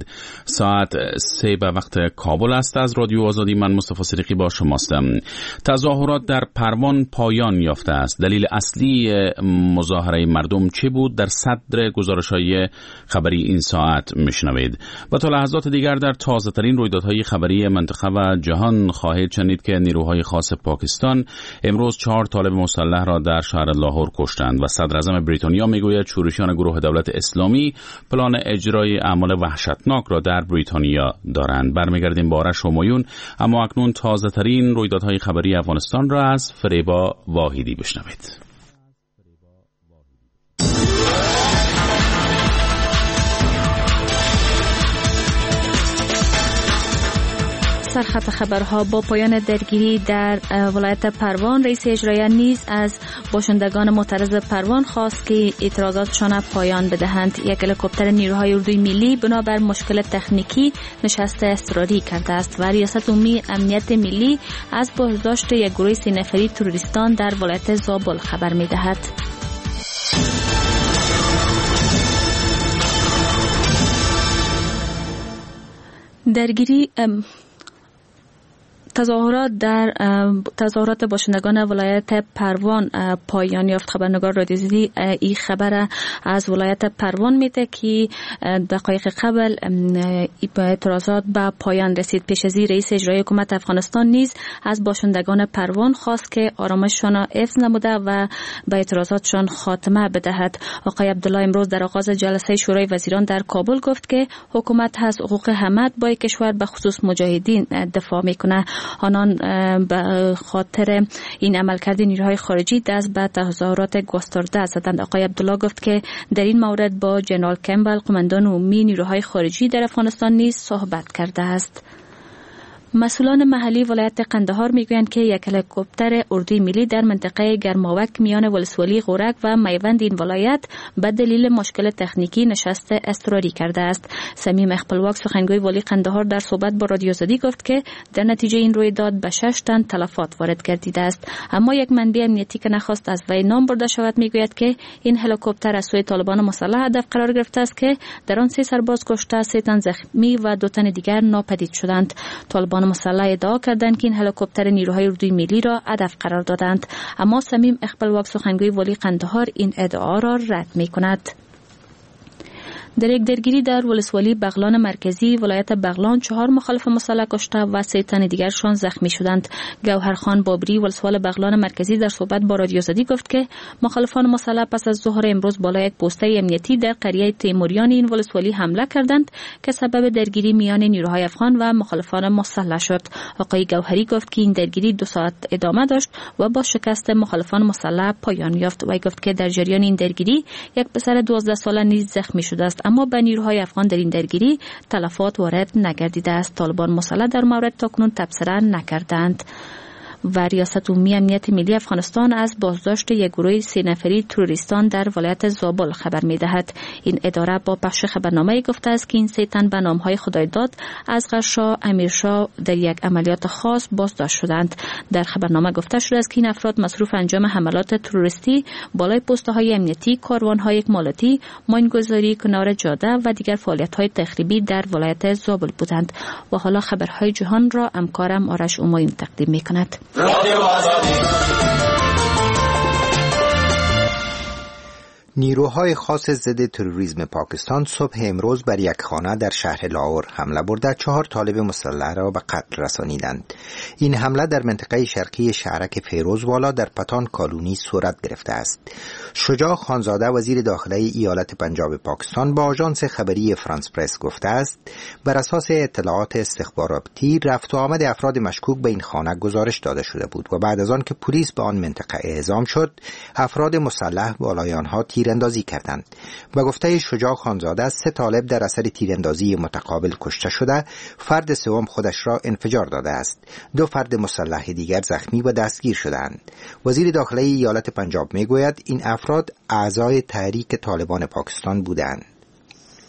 میشنوید. ساعت 3 به وقت کابل است. از رادیو آزادی من مصطفی صدیقی با شماستم. تظاهرات در پروان پایان یافته است. دلیل اصلی مظاهره مردم چه بود؟ در صدر گزارش‌های خبری این ساعت میشنوید. و تا لحظات دیگر در تازه‌ترین رویدادهای خبری منطقه و جهان خواهید شنید که نیروهای خاص پاکستان امروز 4 طالب مسلح را در شهر لاهور کشتند و صدر اعظم بریتانیا میگوید شورشیان گروه دولت اسلامی پلان اجرای اعمال وحشتناک را در بریتانیا دارند. برمیگردیم با آرش همایون، اما اکنون تازه‌ترین رویدادهای خبری افغانستان را از فریبا واحدی بشنوید. سرخط خبرها. با پایان درگیری در ولایت پروان، رئیس اجرایی نیز از باشندگان معترض پروان خواست که اعتراضاتشان پایان بدهند. یک هلیکوپتر نیروهای اردوی ملی بنابر مشکل تکنیکی نشست اضطراری کرده است و ریاست عمومی امنیت ملی از بازداشت یک گروه 3 نفری تروریستان در ولایت زابل خبر می‌دهد. درگیری تظاهرات باشندگان ولایت پروان پایان یافت. خبرنگار رادیو آزادی این خبر از ولایت پروان میده که دقایق قبل اعتراضات به پایان رسید. پیش از این رئیس اجرایی حکومت افغانستان نیز از باشندگان پروان خواست که آرامششان حفظ نموده و به اعتراضاتشان خاتمه بدهد. آقای عبدالله امروز در آغاز جلسه شورای وزیران در کابل گفت که حکومت از حقوق همه با کشور به خصوص مجاهدین دفاع میکنه. آنان به خاطر این عملکرد نیروهای خارجی دست به تظاهرات گسترده زدند. آقای عبدالله گفت که در این مورد با جنرال کمبل قماندان عمومی نیروهای خارجی در افغانستان نیز صحبت کرده است. مسئولان محلی ولایت قندهار میگویند که یک هلیکوپتر اردوی ملی در منطقه گرماوک میان ولسوالی غورک و میوند این ولایت به دلیل مشکل تکنیکی نشست اضطراری کرده است. صمیم اخپلواک سخنگوی والی قندهار در صحبت با رادیو آزادی گفت که در نتیجه این رویداد به 6 تن تلفات وارد گردیده است. اما یک منبع امنیتی که نخواست از وی نام برده شود میگوید که این هلیکوپتر از سوی طالبان مسلح هدف قرار گرفته است که در آن 3 سرباز کشته، 3 تن زخمی و 2 تن دیگر ناپدید شدند. طالبان مسلح ادعا کردند که این هلیکوپتر نیروهای اردوی ملی را هدف قرار دادند، اما صمیم اخپلواک سخنگوی والی قندهار این ادعا را رد می‌کند. در یک درگیری در ولسوالی بغلان مرکزی ولایت بغلان 4 مخالف مسلح کشته و 3 تن دیگرشان زخمی شدند. گوهرخان بابری ولسوال بغلان مرکزی در صحبت با رادیو آزادی گفت که مخالفان مسلح پس از ظهر امروز بالای یک پوسته امنیتی در قریه تیموریان این ولسوالی حمله کردند که سبب درگیری میان نیروهای افغان و مخالفان مسلح شد. آقای گوهری گفت که این درگیری 2 ساعت ادامه داشت و با شکست مخالفان مسلح پایان یافت. وی گفت که در جریان این درگیری یک پسر 12 ساله نیز زخمی شده است، اما به نیروهای افغان در این درگیری تلفات وارد نگردیده است. طالبان مسلح در مورد تاکنون تبصره نکردند. و ریاست عمومی امنیت ملی افغانستان از بازداشت یک گروه 3 نفری تروریستان در ولایت زابل خبر می‌دهد. این اداره با پخش خبرنامه گفته است که این 3 تن به نام‌های خدایداد، اصغرشاه، امیرشاه در یک عملیات خاص بازداشت شدند. در خبرنامه گفته شده است که این افراد مصروف انجام حملات تروریستی بالای پست‌های امنیتی، کاروان‌های اکمالاتی، ماینگذاری کنار جاده و دیگر فعالیت‌های تخریبی در ولایت زابل بودند. و حالا خبرهای جهان را همکارم آرش همایون تقدیم می‌کند. نیروهای خاص ضد تروریسم پاکستان صبح امروز بر یک خانه در شهر لاهور حمله برده 4 طالب مسلح را به قتل رسانیدند. این حمله در منطقه شرقی شهرک فیروزوالا در پتان کالونی صورت گرفته است. شجاع خانزاده وزیر داخله ایالت پنجاب پاکستان با آژانس خبری فرانس پرس گفته است بر اساس اطلاعات استخباراتی رفت و آمد افراد مشکوک به این خانه گزارش داده شده بود و بعد از آن که پلیس به آن منطقه اعزام شد افراد مسلح بالای آنها تیراندازی کردند. و گفته شجاع خانزاده 3 طالب در اثر تیراندازی متقابل کشته شده، فرد سوم خودش را انفجار داده است. 2 فرد مسلح دیگر زخمی و دستگیر شدند. وزیر داخله ایالت پنجاب میگوید این افراد اعضای تحریک طالبان پاکستان بودند.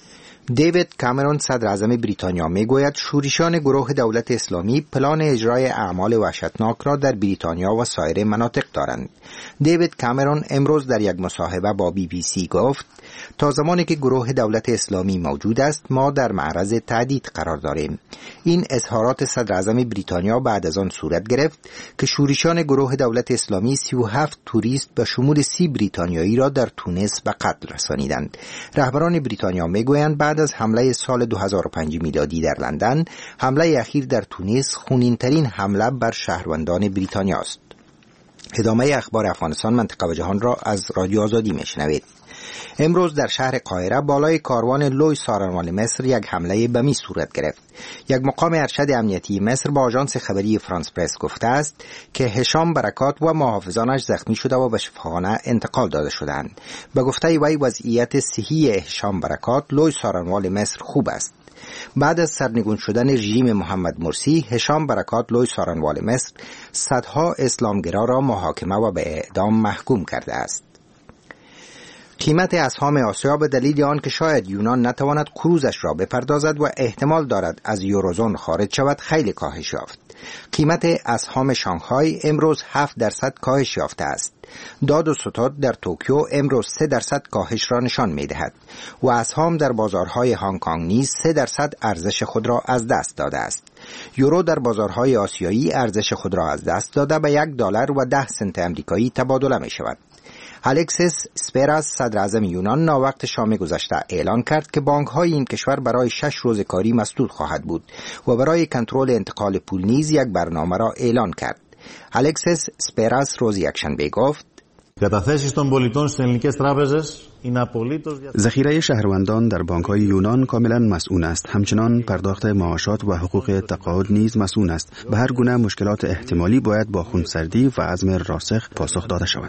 دیوید کامرون صدر اعظم بریتانیا میگوید شورشیان گروه دولت اسلامی پلان اجرای اعمال وحشتناک را در بریتانیا و سایر مناطق دارند. دیوید کامرون امروز در یک مصاحبه با BBC گفت تا زمانی که گروه دولت اسلامی موجود است ما در معرض تهدید قرار داریم. این اظهارات صدر اعظم بریتانیا بعد از آن صورت گرفت که شورشیان گروه دولت اسلامی 37 توریست به شمول 30 بریتانیایی را در تونس به قتل رسانیدند. رهبران بریتانیا میگویند بعد از حمله سال 2005 میلادی در لندن، حمله اخیر در تونس خونین‌ترین حمله بر شهروندان بریتانیا است. ادامه اخبار افغانستان، منطقه و جهان را از رادیو آزادی میشنوید. امروز در شهر قاهره بالای کاروان لوی سارنوال مصر یک حمله بمی صورت گرفت. یک مقام ارشد امنیتی مصر با آژانس خبری فرانس پرس گفته است که هشام برکات و محافظانش زخمی شده و به شفاخانه انتقال داده شدند. به گفته وی وضعیت صحی هشام برکات لوی سارنوال مصر خوب است. بعد از سرنگون شدن رژیم محمد مرسی، هشام برکات لوی سارنوال مصر صدها اسلامگرا را محاکمه و به اعدام محکوم کرده است. قیمت اسهام آسیا به دلیل آن که شاید یونان نتواند قروضش را بپردازد و احتمال دارد از یوروزون خارج شود خیلی کاهش یافت. قیمت اسهام شانگهای امروز 7% کاهش یافته است. داد و ستد در توکیو امروز 3% کاهش را نشان می‌دهد و اسهام در بازارهای هنگ کنگ نیز 3% ارزش خود را از دست داده است. یورو در بازارهای آسیایی ارزش خود را از دست داده به $1.10 آمریکایی تبادله می‌شود. الکسیس سپراس صدر اعظم یونان ناوقت شام گذشته اعلان کرد که بانک‌های این کشور برای 6 روز کاری مسدود خواهد بود و برای کنترل انتقال پول نیز یک برنامه را اعلان کرد. الکسیس سپراس روز یکشنبه گفت ذخیره شهروندان در بانک‌های یونان کاملا مسئول است. همچنان پرداخت معاشات و حقوق تقاعد نیز مسئول است. به هر گونه مشکلات احتمالی باید با خونسردی و عزم راسخ پاسخ داده شود.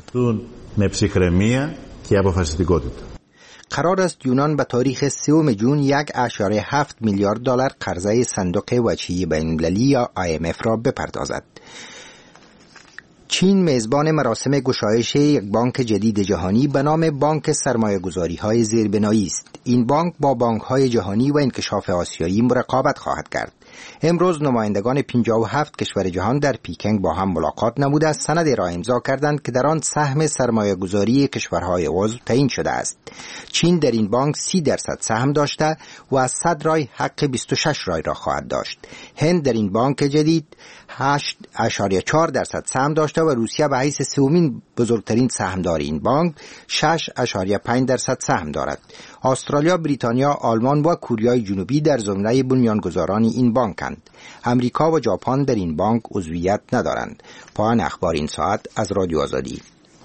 قرار است یونان به تاریخ 3 جون 1.7 میلیارد دلار قرضه صندوق وجهی بین‌المللی یا IMF را بپردازد. چین میزبان مراسم گشایش یک بانک جدید جهانی به نام بانک سرمایه‌گذاری‌های زیربنایی است. این بانک با بانک‌های جهانی و انکشاف آسیایی رقابت خواهد کرد. امروز نمایندگان 57 کشور جهان در پیکنگ با هم ملاقات نموده سندی را امضا کردند که در آن سهم سرمایه‌گذاری کشورهای عضو تعیین شده است. چین در این بانک 30% سهم داشته و از 100 رای حق 26 رای را خواهد داشت. هند در این بانک جدید 8.4% سهم داشته و روسیه به حیث سومین بزرگترین سهمدار این بانک 6.5% سهم دارد. استرالیا، بریتانیا، آلمان و کوریای جنوبی در زمره بنیانگذاران این بانکند. امریکا و ژاپن در این بانک عضویت ندارند. پایان اخبار این ساعت از رادیو آزادی.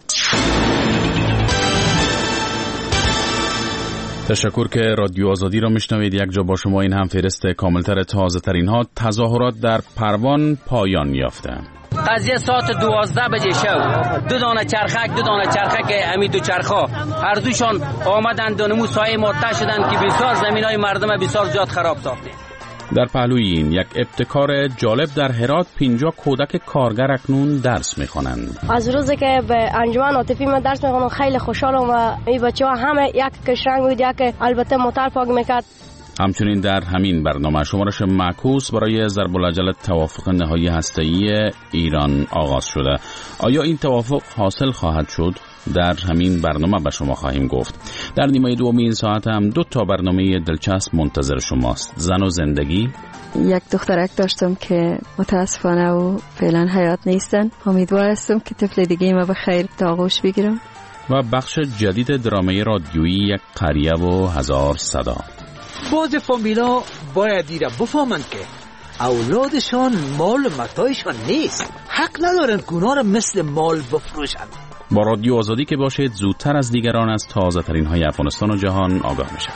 تشکر که رادیو آزادی را میشنوید. یک جا با شما این هم فهرست کاملتر تازه ترین ها. تظاهرات در پروان پایان یافته. قضیه ساعت 12 بجه شب دو دانه چرخک امی دو چرخا هر دوشان آمدند دانمو سایه مرتع شدند که بسیار زمینای مردم بسیار زیاد خراب ساخته. در پهلوی این یک ابتکار جالب در هرات 50 کودک کارگر اکنون درس میخوانند. از روزی که به انجمن عاطفی من درس میخوانم خیلی خوشحالم و این بچه‌ها همه یک کشرنگ بود، یک البته موتور پاک میکرد. همچنین در همین برنامه شمارش معکوس برای ضرب العجله توافق نهایی هسته‌ای ایران آغاز شده. آیا این توافق حاصل خواهد شد؟ در همین برنامه به شما خواهیم گفت. در نیمه دوم این ساعت هم 2 برنامه دلچسب منتظر شماست. زن و زندگی. یک دخترک داشتم که متاسفانه و فعلا حیات نیستن. امیدوار هستم که طفل دیگه ما به خیر تا آغوش بگیرم. و بخش جدید درامه رادیویی یک قریه و هزار صدا. بعض فامیلا باید دیره بفهمند که اولادشان مال متاعشان نیست. حق ندارند گناه را مثل مال بفروشند. با رادیو آزادی که باشید زودتر از دیگران از تازه ترین های افغانستان و جهان آگاه میشید.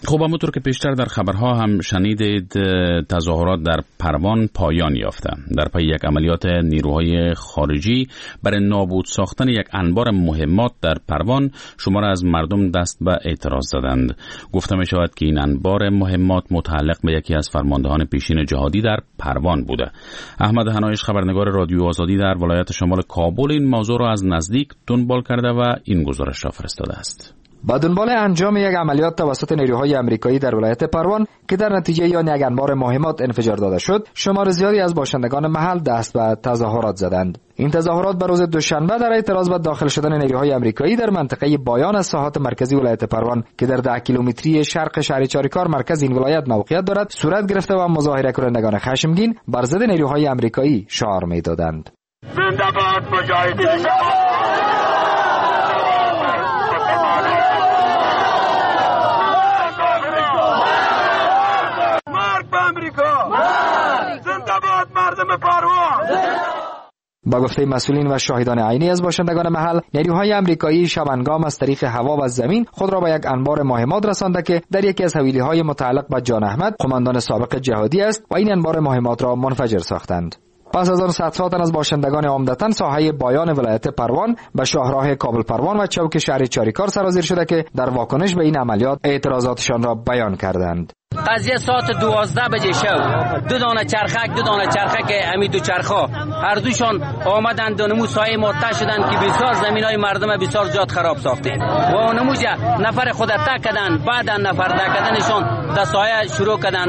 خب همونطور که پیشتر در خبرها هم شنیدید، تظاهرات در پروان پایان یافته در پی یک عملیات نیروهای خارجی برای نابود ساختن یک انبار مهمات در پروان. شمار از مردم دست به اعتراض زدند. گفته می شود که این انبار مهمات متعلق به یکی از فرماندهان پیشین جهادی در پروان بوده. احمد حنایش، خبرنگار رادیو آزادی در ولایت شمال کابل، این موضوع را از نزدیک دنبال کرده و این گزارش را فرستاده است. با دنبال انجام یک عملیات توسط نیروهای آمریکایی در ولایت پروان که در نتیجه آن یک انبار مهمات انفجار داده شد، شمار زیادی از باشندگان محل دست به تظاهرات زدند. این تظاهرات به روز دوشنبه در اعتراض به داخل شدن نیروهای آمریکایی در منطقه بایان از ساحات مرکزی ولایت پروان که در 10 کیلومتری شرق شهر چاریکار مرکز این ولایت موقعیت دارد صورت گرفته و مظاهره کنندگان خشمگین بر ضد نیروهای آمریکایی شعار می‌دادند. زنده باد مجاهدین! با گفته مسئولین و شاهدان عینی از باشندگان محل، نیروهای آمریکایی شبانگام از طریق هوا و زمین خود را به یک انبار مهمات رسانده که در یکی از حویلی‌های متعلق به جان احمد، قماندان سابق جهادی است و این انبار مهمات را منفجر ساختند. پس از آن صدها تن از باشندگان عمدتاً ساحه بایان ولایت پروان به شاهراه کابل پروان و چوک شهر چاریکار سرازیر شده که در واکنش به این عملیات اعتراضاتشان را بیان کردند. قضیه ساعت 12 بجه شب، دو دانه چرخک امی دو چرخا هر دوشان آمدند و نمو سایه مرتع شدند که بسیار زمینای مردم بسیار زیاد خراب ساختند و نموجه نفر خود تک کردن. بعد نفر تک کردنشان در سایه شروع کردن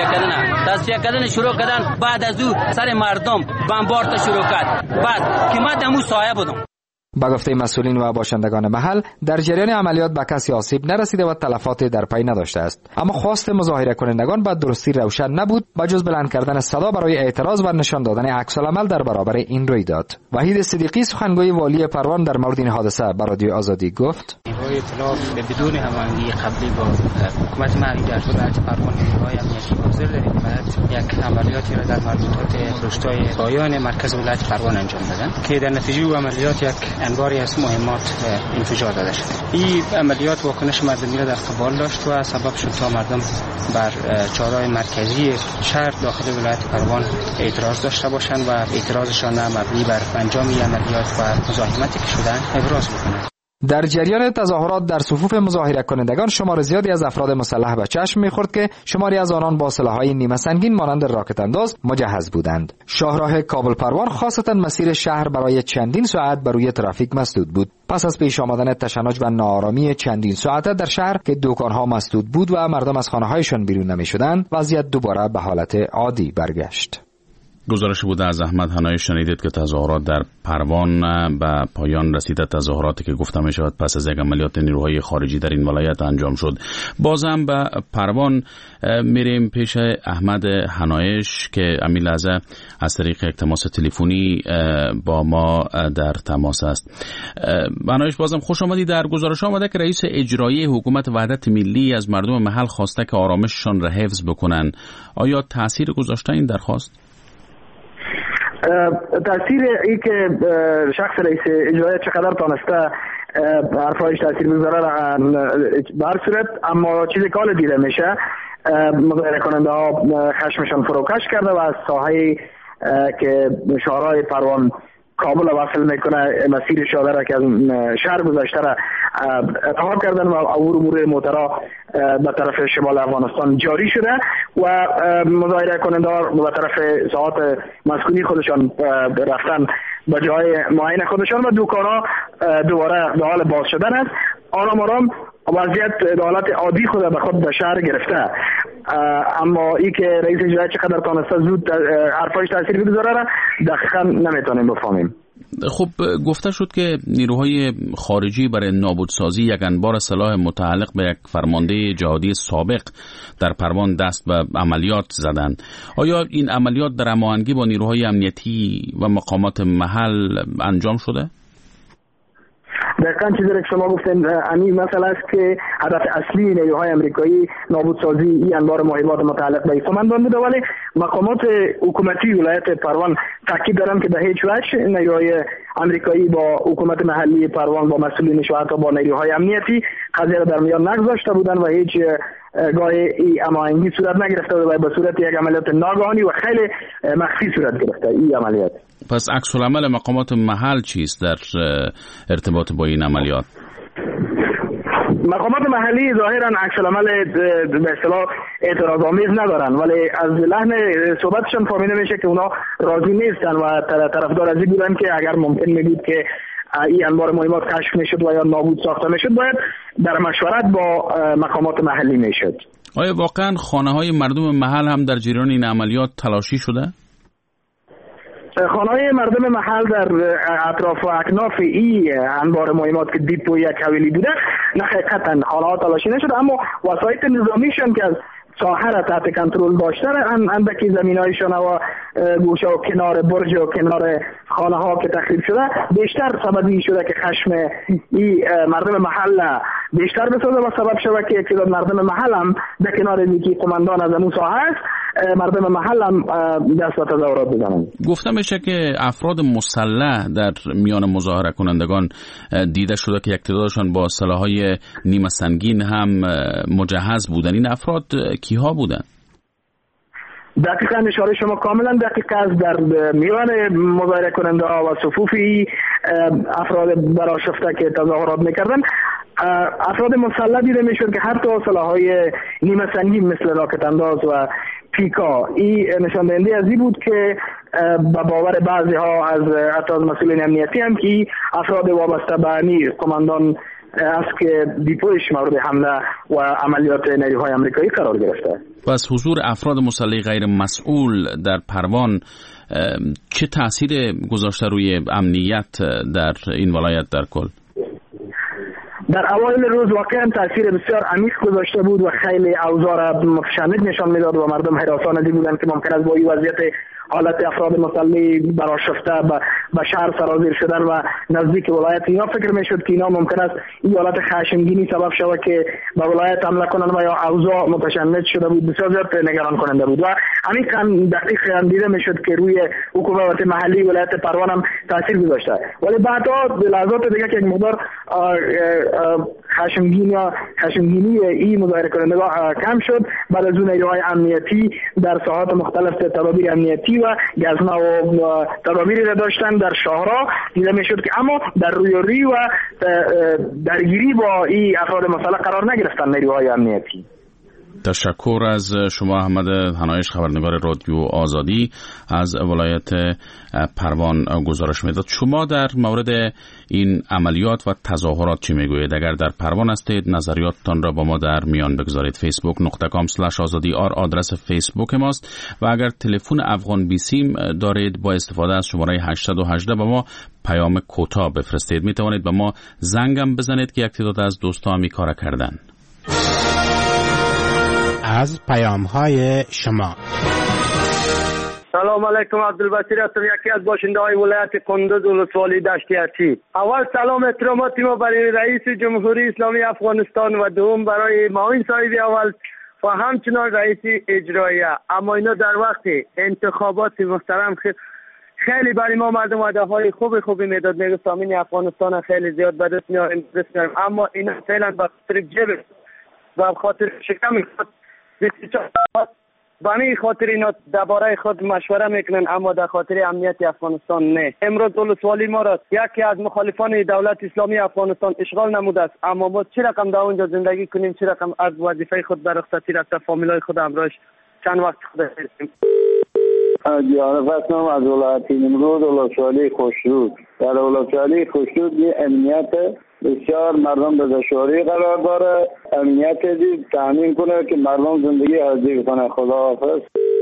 تصفیه کردن شروع کردن. بعد از او سر مردم بمبارد شروع کرد. بعد که من دمو سایه بودم. با گفته مسئولین و باشندگان محل، در جریان عملیات به کسی آسیب نرسیده و تلفاتی در پی نداشته است، اما خواست مظاهره کنندگان به درستی روشن نبود بجز بلند کردن صدا برای اعتراض و نشان دادن عکس العمل در برابر این رویداد. وحید صدیقی، سخنگوی والی پروان، در مورد این حادثه به رادیو آزادی گفت: نیروهای اطلاف بدون هماهنگی قبلی با حکومت محلی در ولایت پروان نیروهای امنیتی حاضر داریم و یک عملیاتی را در مربوطات روستای پایان مرکز ولایت پروان انجام دادن که در نتیجه عملیات یک انباری از مهمات انفجار داده شد. این عملیات واکنش مردمی را در قبال داشت و سبب شد تا مردم بر چهارراه مرکزی شهر داخل ولایت پروان اعتراض داشته باشند و اعتراضشان مبنی بر انجام عملیات و مزاحمتی که شدن ابراز بکنند. در جریان تظاهرات در صفوف مظاهره کنندگان شمار زیادی از افراد مسلح به چشم می‌خورد که شماری از آنان با سلاح‌های نیمه سنگین مانند راکت انداز مجهز بودند. شاهراه کابل پروان خاصتا مسیر شهر برای چندین ساعت بر روی ترافیک مسدود بود. پس از پیش آمدن تشنج و ناآرامی چندین ساعته در شهر که دکان‌ها مسدود بود و مردم از خانه‌هایشان بیرون نمی‌شدند، وضعیت دوباره به حالت عادی برگشت. گزارش بوده از احمد حنایش. شنیدید که تظاهرات در پروان به پایان رسیده. تظاهراتی که گفته می شود پس از یک عملیات نیروهای خارجی در این ولایت انجام شد. بازم به پروان میریم پیش احمد حنایش که امی لحظه از طریق یک تماس تلفنی با ما در تماس است. حنایش، بازم خوش آمدید. در گزارش آمده که رئیس اجرایی حکومت وحدت ملی از مردم محل خواسته که آرامششان را حفظ بکنن. آیا تاثیر گذاشته این درخواست؟ تاثیر ای که شخص رئیس اجرایی چقدر تانسته حرفایش تاثیر بگذاره به هر صورت، اما چیزی که حالا دیده میشه مظاهره کننده ها خشمشان فروکش کرده و از ساحه که شهرهای پروان کابل وصل میکنه مسیر شاده را که از شهر گذاشته را رها کردن و عبور امور موترها به طرف شمال افغانستان جاری شده و مظاهره کننده ها به طرف ساحات مسکونی خودشان رفتن به جای معین خودشان و دکان‌ها دوباره به حال باز شدن است. آرام وضعیت به حالت عادی خود به خود به شهر گرفته، اما ای که رئیس اجرایی چقدر تانسته زود حرفایش تاثیر بگذاره را دقیقا نمیتونیم بفهمیم. خب گفته شد که نیروهای خارجی برای نابودسازی یک انبار سلاح متعلق به یک فرمانده جهادی سابق در پروان دست به عملیات زدند. آیا این عملیات در هماهنگی با نیروهای امنیتی و مقامات محل انجام شده؟ دقیقاً چیزی که شما گفتین همین مسئله است که هدف اصلی نیروهای آمریکایی نابودسازی این انبار مهمات متعلق به سمندان بوده، ولی مقامات حکومتی ولایت پروان تاکید دارن که به هیچ وجه نیروهای آمریکایی با حکومت محلی پروان با مسئولینش و حتی با نیروهای امنیتی قضیه را در میان نگذاشته بودن و هیچ گاهی این هماهنگی صورت نگرفته و به صورت یک عملیات ناگهانی و خیلی مخفی صورت گرفته این عملیات. پس عکس العمل مقامات محل چیست در ارتباط با این عملیات؟ مقامات محلی ظاهرا عکس العمل به اصطلاح اعتراض‌آمیز ندارن، ولی از لحن صحبتشون فهمیده میشه که اونا راضی نیستن و طرفدار از این بودن که اگر ممکن می‌بود که این انبار مهمات کشف میشد و یا نابود ساخته میشد باید در مشورت با مقامات محلی میشد. آیا واقعا خانه‌های مردم محل هم در جریان این عملیات تلاشی شده؟ خانه‌های مردم محل در اطراف و اکناف این انبار مهمات که دیپو یک حویلی بوده نه حقیقتا خانه‌ها تلاشی نشد، اما وسایط نظامیشون که از ساحه را تحت کنترل داشته اندکی زمینایشان و گوشه و کنار برج و کنار خانه ها که تخریب شده بیشتر سبب این شده که خشم این مردم محل بیشتر بسازه و سبب شده که یک تعداد مردم محل هم در کنار اینکه قماندان از امون ساحه است مردم محل هم دست به تظاهرات بزنند. گفته میشه که افراد مسلح در میان مظاهره کنندگان دیده شده که یک تعدادشان با سلاح‌های نیمه سنگین هم مجهز بودند. این افراد کیها بودند؟ دقیقاً اشاره شما کاملا دقیق است. در میان مظاهره کننده ها و صفوفی افراد برآشفته که تظاهرات میکردن افراد مسلح دیده میشد که حتی سلاح‌های نیمه سنگین مثل راکت انداز و پیکا. این نشان دهنده از این بود که به باور بعضی ها از حتی از مسئولین امنیتی هم که افراد وابسته به امیر قماندان است که دیپویش مورد حمله و عملیات نیروهای آمریکایی قرار گرفته. پس حضور افراد مسلح غیر مسئول در پروان چه تأثیر گذاشته روی امنیت در این ولایت در کل؟ در اوایل روز واقعا تاثیر بسیار عمیق گذاشته بود و خیلی اوضاع را متشنج نشان میداد و مردم هراسان از این بودند که ممکن است با این وضعیت حالت افراد مسلح برآشفته به شهر سرازیر شدن و نزدیک ولایت اینا فکر میشد که اینا ممکن است این حالت خشمگینی سبب شود که به ولایت حمله کنند و یا اوضاع متشنج شده بود. بسیار زیاد نگران کننده بود و همین دقیق دیده میشد که روی حکومت محلی ولایت پروان هم تاثیر گذاشته، ولی بعدا لحظات دیگه که یک مقدار خشمگینی این مظاهره کنندگان کم شد بعد از اون نیروهای امنیتی در ساحات مختلف تدابیر امنیتی و گزمه و تدابیری را داشتن در شهرها دیده میشد که اما در رویارویی و درگیری با این افراد مسلح قرار نگرفتن نیروهای امنیتی. تشکر از شما احمد هنایش، خبرنگار رادیو آزادی از ولایت پروان گزارش میداد. شما در مورد این عملیات و تظاهرات چی میگویید؟ اگر در پروان هستید نظریاتتان را با ما در میان بگذارید. facebook.com/azadi آدرس فیسبوک ماست و اگر تلفن افغان بی سیم دارید با استفاده از شماره 818 با ما پیام کوتاه بفرستید. می توانید با ما زنگم بزنید که یک تعداد از دوستان می کار کردن. از پیام‌های شما. سلام علیکم، عبدالبصیر هستم، یکی از باشنده های ولایت کندز ولسوالی دشت ارچی. اول سلام احتراماتی ما برای رئیس جمهوری اسلامی افغانستان و دوم برای معاون صاحب اول و همچنان رئیس اجراییه. اما اینا در وقت انتخابات محترم خیلی برای ما مردم وعده های خوبی میداد، میگه سامین افغانستان خیلی زیاد به دست میاریم، اما اینا فعلا به خاطر جیب و به خاطر شکم خود بانی خاطر اینا درباره خود مشوره میکنن، اما در خاطر امنیت افغانستان نه. امروز ولسوالی ما را یکی از مخالفان دولت اسلامی افغانستان اشغال نموده است، اما ما چه رقم در اونجا زندگی کنیم، چه رقم از وظیفه خود به رخصتی رفته فامیلای خود همراهش چند وقت خود هستیم. جعفر نام از ولایت نمرود ولسوالی خوشرود. در ولسوالی خوشرود امنیت بسیار مردم به دشواری قرار داره، امنیت دید تامین کنه که مردم زندگی عزیز کنه. خداحافظ.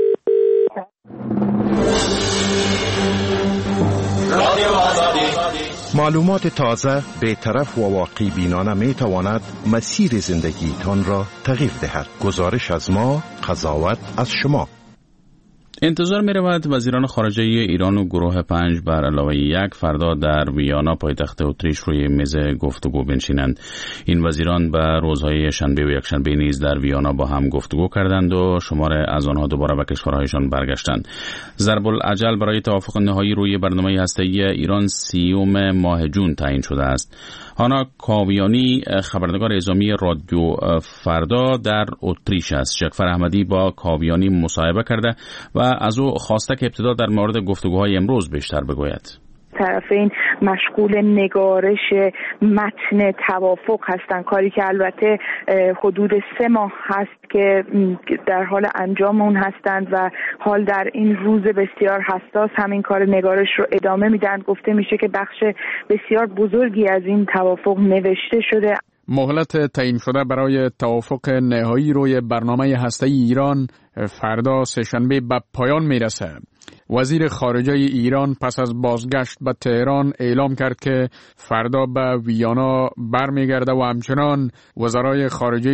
معلومات تازه، بی‌طرف و واقع بینانه می تواند مسیر زندگیتان را تغییر دهد. گزارش از ما، قضاوت از شما. انتظار می رود وزیران خارجه ایران و گروه 5 بر علاوه 1 فردا در ویانا پایتخت اتریش روی میز گفتگو بنشینند. این وزیران به روزهای شنبه و یکشنبه نیز در ویانا با هم گفتگو کردند و شمار از آنها دوباره به کشورهایشان برگشتند. ضرب العجل برای توافق نهایی روی برنامه هسته‌ای ایران 30 ماه جون تعیین شده است. هانا کاویانی خبرنگار اعزامی رادیو فردا در اتریش است. شکفر احمدی با کاویانی مصاحبه کرده و از او خواسته که ابتدا در مورد گفتگوهای امروز بیشتر بگوید. طرفین مشغول نگارش متن توافق هستند، کاری که البته حدود 3 ماه هست که در حال انجام اون هستند و حال در این روز بسیار حساس همین کار نگارش رو ادامه میدن. گفته میشه که بخش بسیار بزرگی از این توافق نوشته شده. مهلت تعیین شده برای توافق نهایی روی برنامه هسته‌ای ایران فردا سه‌شنبه به پایان میرسه. وزیر خارجه ایران پس از بازگشت به تهران اعلام کرد که فردا به ویانا برمیگرده و همچنان وزرای خارجه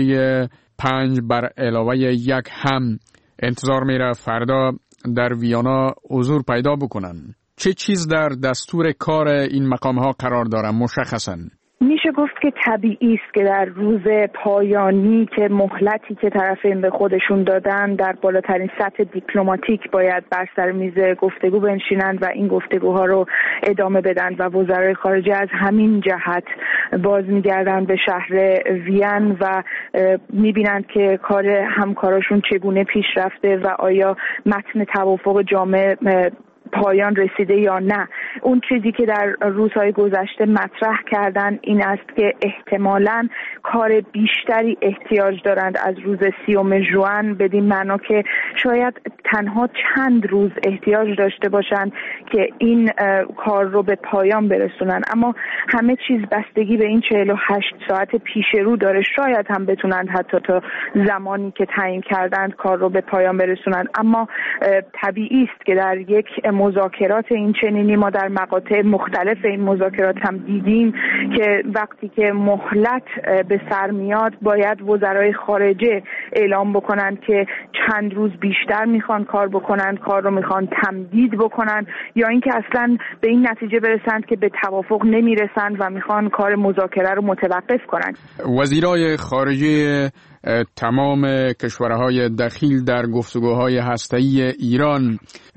5 بر علاوه 1 هم انتظار میره فردا در ویانا حضور پیدا بکنن. چه چیز در دستور کار این مقام ها قرار داره مشخصاً؟ میشه گفت که طبیعی است که در روز پایانی که مهلتی که طرفین به خودشون دادن در بالاترین سطح دیپلماتیک باید بر سر میز گفتگو بنشینند و این گفتگوها رو ادامه بدن و وزرای خارجه از همین جهت باز میگردن به شهر وین و میبینند که کار همکاراشون چگونه پیش رفته و آیا متن توافق جامع پایان رسیده یا نه. اون چیزی که در روزهای گذشته مطرح کردن این است که احتمالاً کار بیشتری احتیاج دارند از روز 30 ژوئن، بدین معنا که شاید تنها چند روز احتیاج داشته باشند که این کار رو به پایان برسونن. اما همه چیز بستگی به این 48 ساعت پیش رو داره. شاید هم بتونند حتی تا زمانی که تعیین کردند کار رو به پایان برسونند. اما طبیعی است که در یک مذاکرات این چنینی ما در مقاطع مختلف این مذاکرات هم دیدیم که وقتی که مهلت به سر میاد باید وزرای خارجه اعلام بکنن که چند روز بیشتر میخوان کار بکنن، کار رو میخوان تمدید بکنن، یا اینکه اصلا به این نتیجه برسند که به توافق نمیرسند و میخوان کار مذاکره رو متوقف کنن. وزیرای خارجه تمام کشورهای دخیل در گفتگوهای هسته‌ای ایران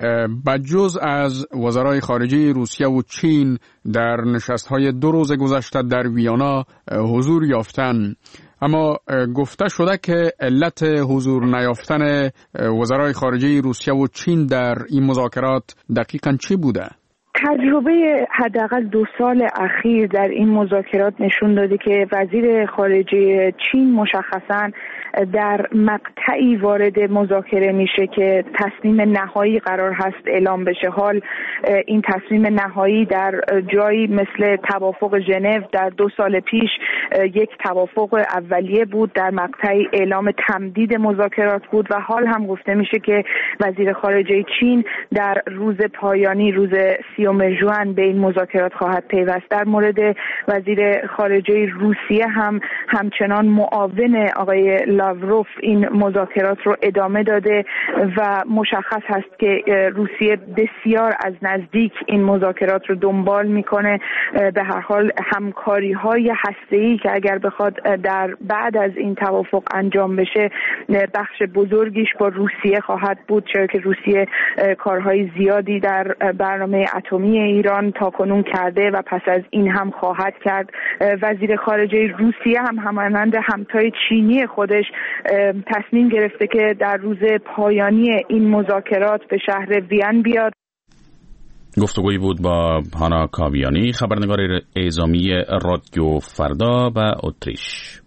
بجز از وزرای خارجه روسیه و چین در نشست‌های 2 روز گذشته در ویانا حضور یافتند. اما گفته شده که علت حضور نیافتن وزرای خارجه روسیه و چین در این مذاکرات دقیقاً چی بوده؟ تجربه حداقل 2 سال اخیر در این مذاکرات نشون داده که وزیر خارجه چین مشخصاً در مقطعی وارد مذاکره میشه که تصمیم نهایی قرار هست اعلام بشه. حال این تصمیم نهایی در جایی مثل توافق ژنو در 2 سال پیش یک توافق اولیه بود، در مقطعی اعلام تمدید مذاکرات بود و حال هم گفته میشه که وزیر خارجه چین در روز پایانی روز 30 ژوئن به این مذاکرات خواهد پیوست. در مورد وزیر خارجه روسیه هم همچنان معاون آقای لاوروف این مذاکرات رو ادامه داده و مشخص هست که روسیه بسیار از نزدیک این مذاکرات رو دنبال میکنه. به هر حال همکاری‌های هسته‌ای که اگر بخواد در بعد از این توافق انجام بشه بخش بزرگیش با روسیه خواهد بود، چرا که روسیه کارهای زیادی در برنامه اتمی ایران تاکنون کرده و پس از این هم خواهد کرد. وزیر خارجه روسیه هم همانند همتای چینی خودش تصمیم گرفته که در روز پایانی این مذاکرات به شهر وین بیاد. گفتگویی بود با هانا کاویانی، خبرنگار اعزامی رادیو فردا و اتریش.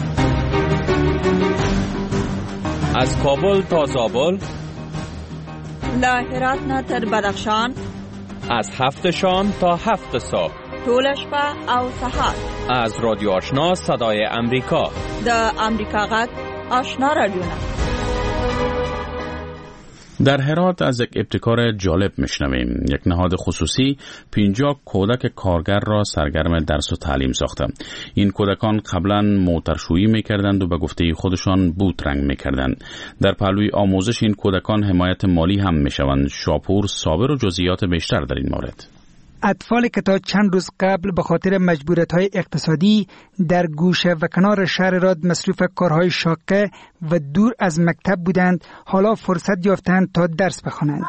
از کابل تا زابل، له هرات نه تر بدخشان، از 7 شام تا 7 صبح، ټول شپه او سهار، از رادیو آشنا صدای امریکا، د امریکا غږ آشنا رادیو. در هرات از یک ابتکار جالب میشنویم. یک نهاد خصوصی 50 کودک کارگر را سرگرم درس و تعلیم ساخته. این کودکان قبلا موترشویی میکردند و به گفته خودشان بوت رنگ میکردند. در پهلوی آموزش این کودکان حمایت مالی هم میشوند. شاپور صابر و جزئیات بیشتر در این مورد. اطفالی که تا چند روز قبل به خاطر مجبوریت‌های اقتصادی در گوشه و کنار شهر راد مصروف کارهای شاقه و دور از مکتب بودند، حالا فرصت یافتند تا درس بخوانند.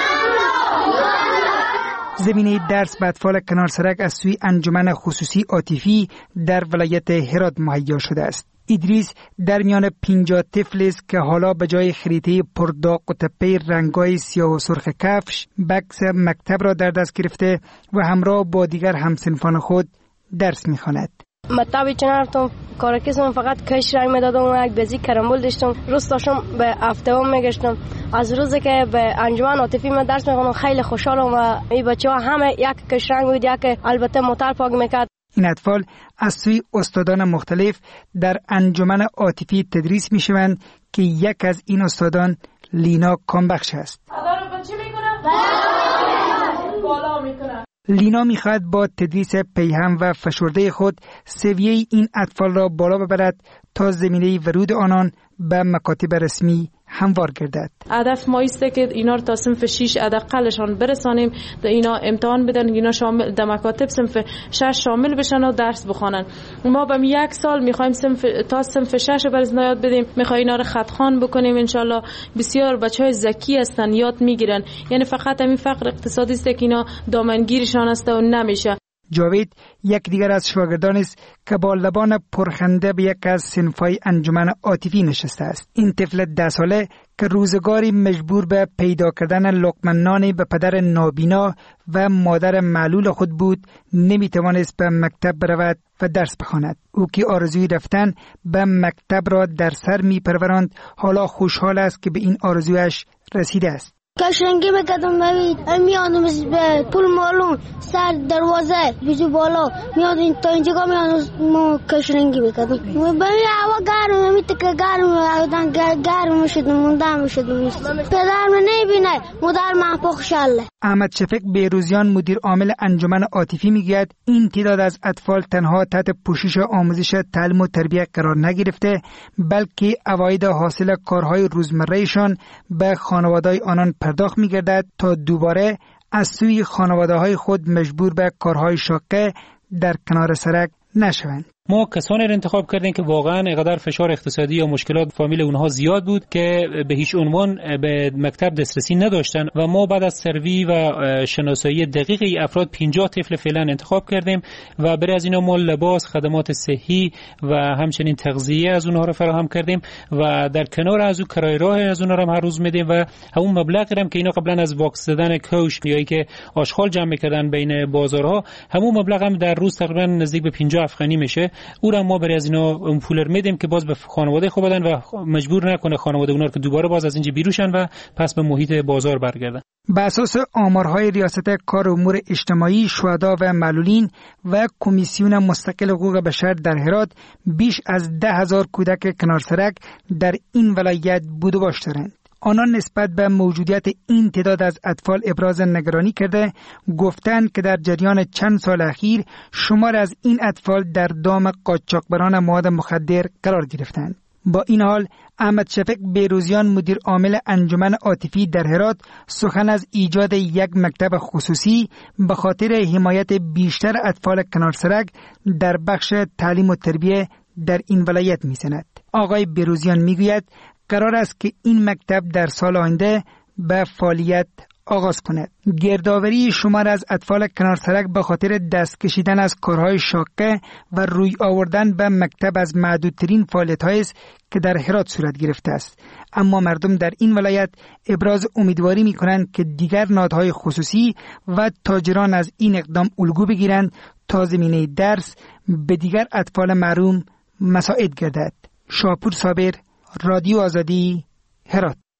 زمینه درس به اطفال کنار سرک از سوی انجمن خصوصی عاطفی در ولایت هرات مهیا شده است. ادریس در میان 50 طفل است که حالا به جای خریطه پرداغ و تپه رنگای سیاه و سرخ کفش، بکس مکتب را در دست گرفته و همراه با دیگر همسنفان خود درس می‌خواند. مطلبی چه نرفتم کار کسم فقط کش رنگ میدادم و یک بزی کرامبول داشتم. روز داشتم به هفته‌ام میگشتم. از روزی که به انجمن عاطفی من درس میخوندم خیلی خوشحالم و این بچه‌ها همه یک کش رنگ بود، یک البته موتر پاک میکرد. این اطفال از سوی استادان مختلف در انجمن عاطفی تدریس میشوند که یک از این استادان لینا کامبخش است. لینا میخواهد با تدریس پیهم و فشرده خود سویه این اطفال را بالا ببرد تا زمینه ورود آنان به مکاتب رسمی هموار گردد. هدف ما است که اینا رو تا صنف 6 حداقلشان برسانیم، اینا امتحان بدن، اینا شامل در مکاتب صنف 6 شامل بشن و درس بخوانن. ما به یک سال میخوایم تا صنف 6 برای یاد بدیم، میخوایم اینا رو خطخوان بکنیم. انشالله بسیار بچهای ذکی هستن، یاد میگیرن. یعنی فقط همین فقر اقتصادی است که اینا دامنگیرشان است و نمیشه. جاوید یک دیگر از شاگردان است که با لبان پرخنده به یک از صنفای انجمن عاطفی نشسته است. این طفل 10 ساله که روزگاری مجبور به پیدا کردن لقمه نانی به پدر نابینا و مادر معلول خود بود، نمیتوانست به مکتب برود و درس بخواند. او که آرزوی رفتن به مکتب را در سر میپروراند، حالا خوشحال است که به این آرزویش رسیده است. کشنگی میکردم ببین میادم به پول معلوم سر دروازه بیزو بالا میادم تا اینجا میادم کشنگی میکردم. ببین هوا گرم میتونه گرم میشد موندم میشد. پدر من نمیبینه، مادر من خوشحاله. احمد شفیق بیروزیان مدیر عامل انجمن عاطفی میگوید این تعداد از اطفال تنها تحت پوشش آموزش تعلیم و تربیت قرار نگرفته، بلکه عواید حاصل کارهای روزمرهشان به خانواده‌های آنان پرداخت می‌گردد تا دوباره از سوی خانواده‌های خود مجبور به کارهای شاقه در کنار سرک نشوند. ما کسانی را انتخاب کردیم که واقعا اینقدر فشار اقتصادی یا مشکلات فامیل اونها زیاد بود که به هیچ عنوان به مکتب دسترسی نداشتن و ما بعد از سروی و شناسایی دقیق این افراد 50 طفل فعلا انتخاب کردیم و برای از اینا ما لباس، خدمات صحی و همچنین تغذیه از اونها را فراهم کردیم و در کنار از اون کرایه راه از اونها را هر روز میدیم و همون مبلغی هم که اینا قبلا از واکس زدن کوش یا که آشغال جمع می‌کردن بین بازارها، همون مبلغ هم در روز تقریبا نزدیک به 50 افغانی میشه. او را ما برای از اینا اون پول میدیم که باز به خانواده خوب بدن و مجبور نکنه خانواده اونا رو که دوباره باز از اینجا بیروشن و پس به محیط بازار برگردن. بر اساس آمارهای ریاست کار امور اجتماعی، شهدا و معلولین و کمیسیون مستقل حقوق بشر در هرات، بیش از 10,000 کودک کنار سرک در این ولایت بود و باش دارند. آنان نسبت به موجودیت این تعداد از اطفال ابراز نگرانی کرده، گفتند که در جریان چند سال اخیر شمار از این اطفال در دام قاچاقبران مواد مخدر قرار گرفتند. با این حال احمد شفیق بیروزیان مدیر عامل انجمن عاطفی در هرات سخن از ایجاد یک مکتب خصوصی به خاطر حمایت بیشتر اطفال کنار سرک در بخش تعلیم و تربیت در این ولایت می‌زند. آقای بیروزیان میگوید قرار است که این مکتب در سال آینده به فعالیت آغاز کند. گردآوری شمار از اطفال کنار سرک به خاطر دست کشیدن از کارهای شاقه و روی آوردن به مکتب از معدودترین فعالیت‌هایی است که در هرات صورت گرفته است. اما مردم در این ولایت ابراز امیدواری می‌کنند که دیگر نهادهای خصوصی و تاجران از این اقدام الگو بگیرند تا زمینه درس به دیگر اطفال محروم مساعد گردد. شاپور صابر، رادیو آزادی، هرات.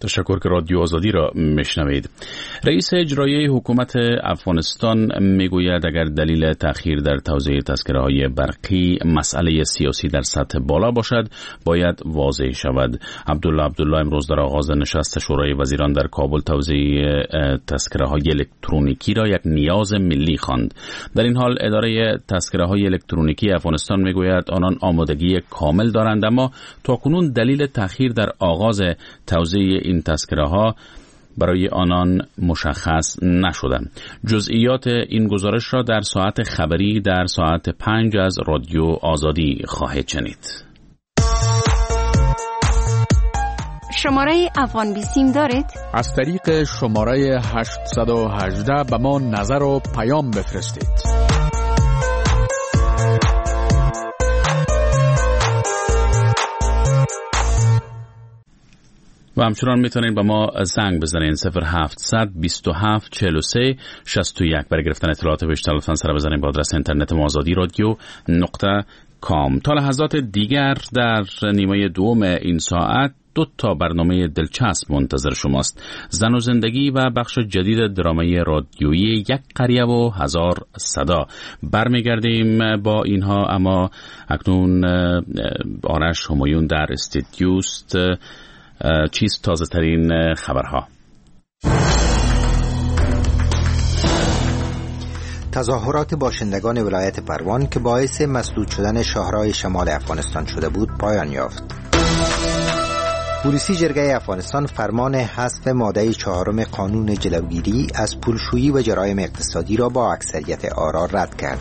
تشکر که رادیو آزادی را میشنوید. رئیس اجرایی حکومت افغانستان میگوید اگر دلیل تأخیر در توزیع تذکره‌های برقی مسئله سیاسی در سطح بالا باشد باید واضح شود. عبدالله امروز در آغاز نشست شورای وزیران در کابل توزیع تذکره‌های الکترونیکی را یک نیاز ملی خواند. در این حال اداره تذکره‌های الکترونیکی افغانستان میگوید آنان آمادگی کامل دارند، اما تاکنون دلیل تأخیر در آغاز توزیع این تذکره ها برای آنان مشخص نشده. جزئیات این گزارش را در ساعت خبری در ساعت 5 از رادیو آزادی خواهید شنید. شماره افغان بیسیم دارید؟ از طریق شماره 818 به ما نظر و پیام بفرستید. و همچنان میتونید با ما زنگ بزنید 0700 27 43 61 برای گرفتن اطلاعات بیشتر لطفاً سر بزنید با آدرس اینترنت ما azadi.com. تا لحظات دیگر در نیمه دوم این ساعت 2 برنامه دلچسب منتظر شماست. زن و زندگی و بخش جدید درامای رادیویی یک قریه و هزار صدا. برمیگردیم با اینها، اما اکنون آرش همایون در استودیوست. چیست تازه ترین خبرها؟ تظاهرات باشندگان ولایت پروان که باعث مسدود شدن شاهراه شمال افغانستان شده بود پایان یافت. پلیسی جرگه افغانستان فرمان حذف ماده 4 قانون جلوگیری از پولشویی و جرایم اقتصادی را با اکثریت آرا رد کرد.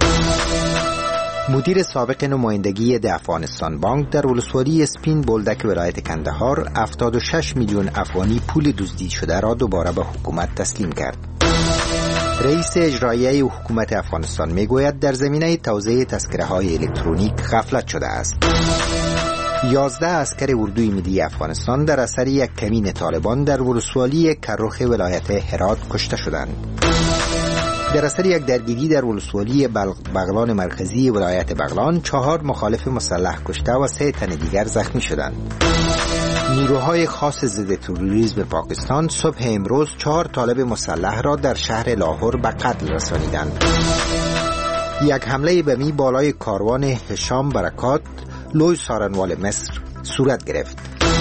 مدیر سابق نمایندگی افغانستان بانک در ولسوالی اسپین بولدک ولایت کندهار 76 میلیون افغانی پول دزدیده شده را دوباره به حکومت تسلیم کرد. رئیس اجرایی حکومت افغانستان میگوید در زمینه توزیع تذکره‌های الکترونیک غفلت شده است. 11 عسکر اردوی ملی افغانستان در اثر یک کمین طالبان در ولسوالی کرخ ولایت هرات کشته شدند. در اثر یک درگیری در ولسوالی بغلان مرکزی ولایت بغلان 4 مخالف مسلح کشته و 3 تن دیگر زخمی شدند. نیروهای خاص ضد تروریسم پاکستان صبح امروز 4 طالب مسلح را در شهر لاهور به قتل رسانیدند. یک حمله بمی بالای کاروان هشام برکات لوی سارنوال مصر صورت گرفت.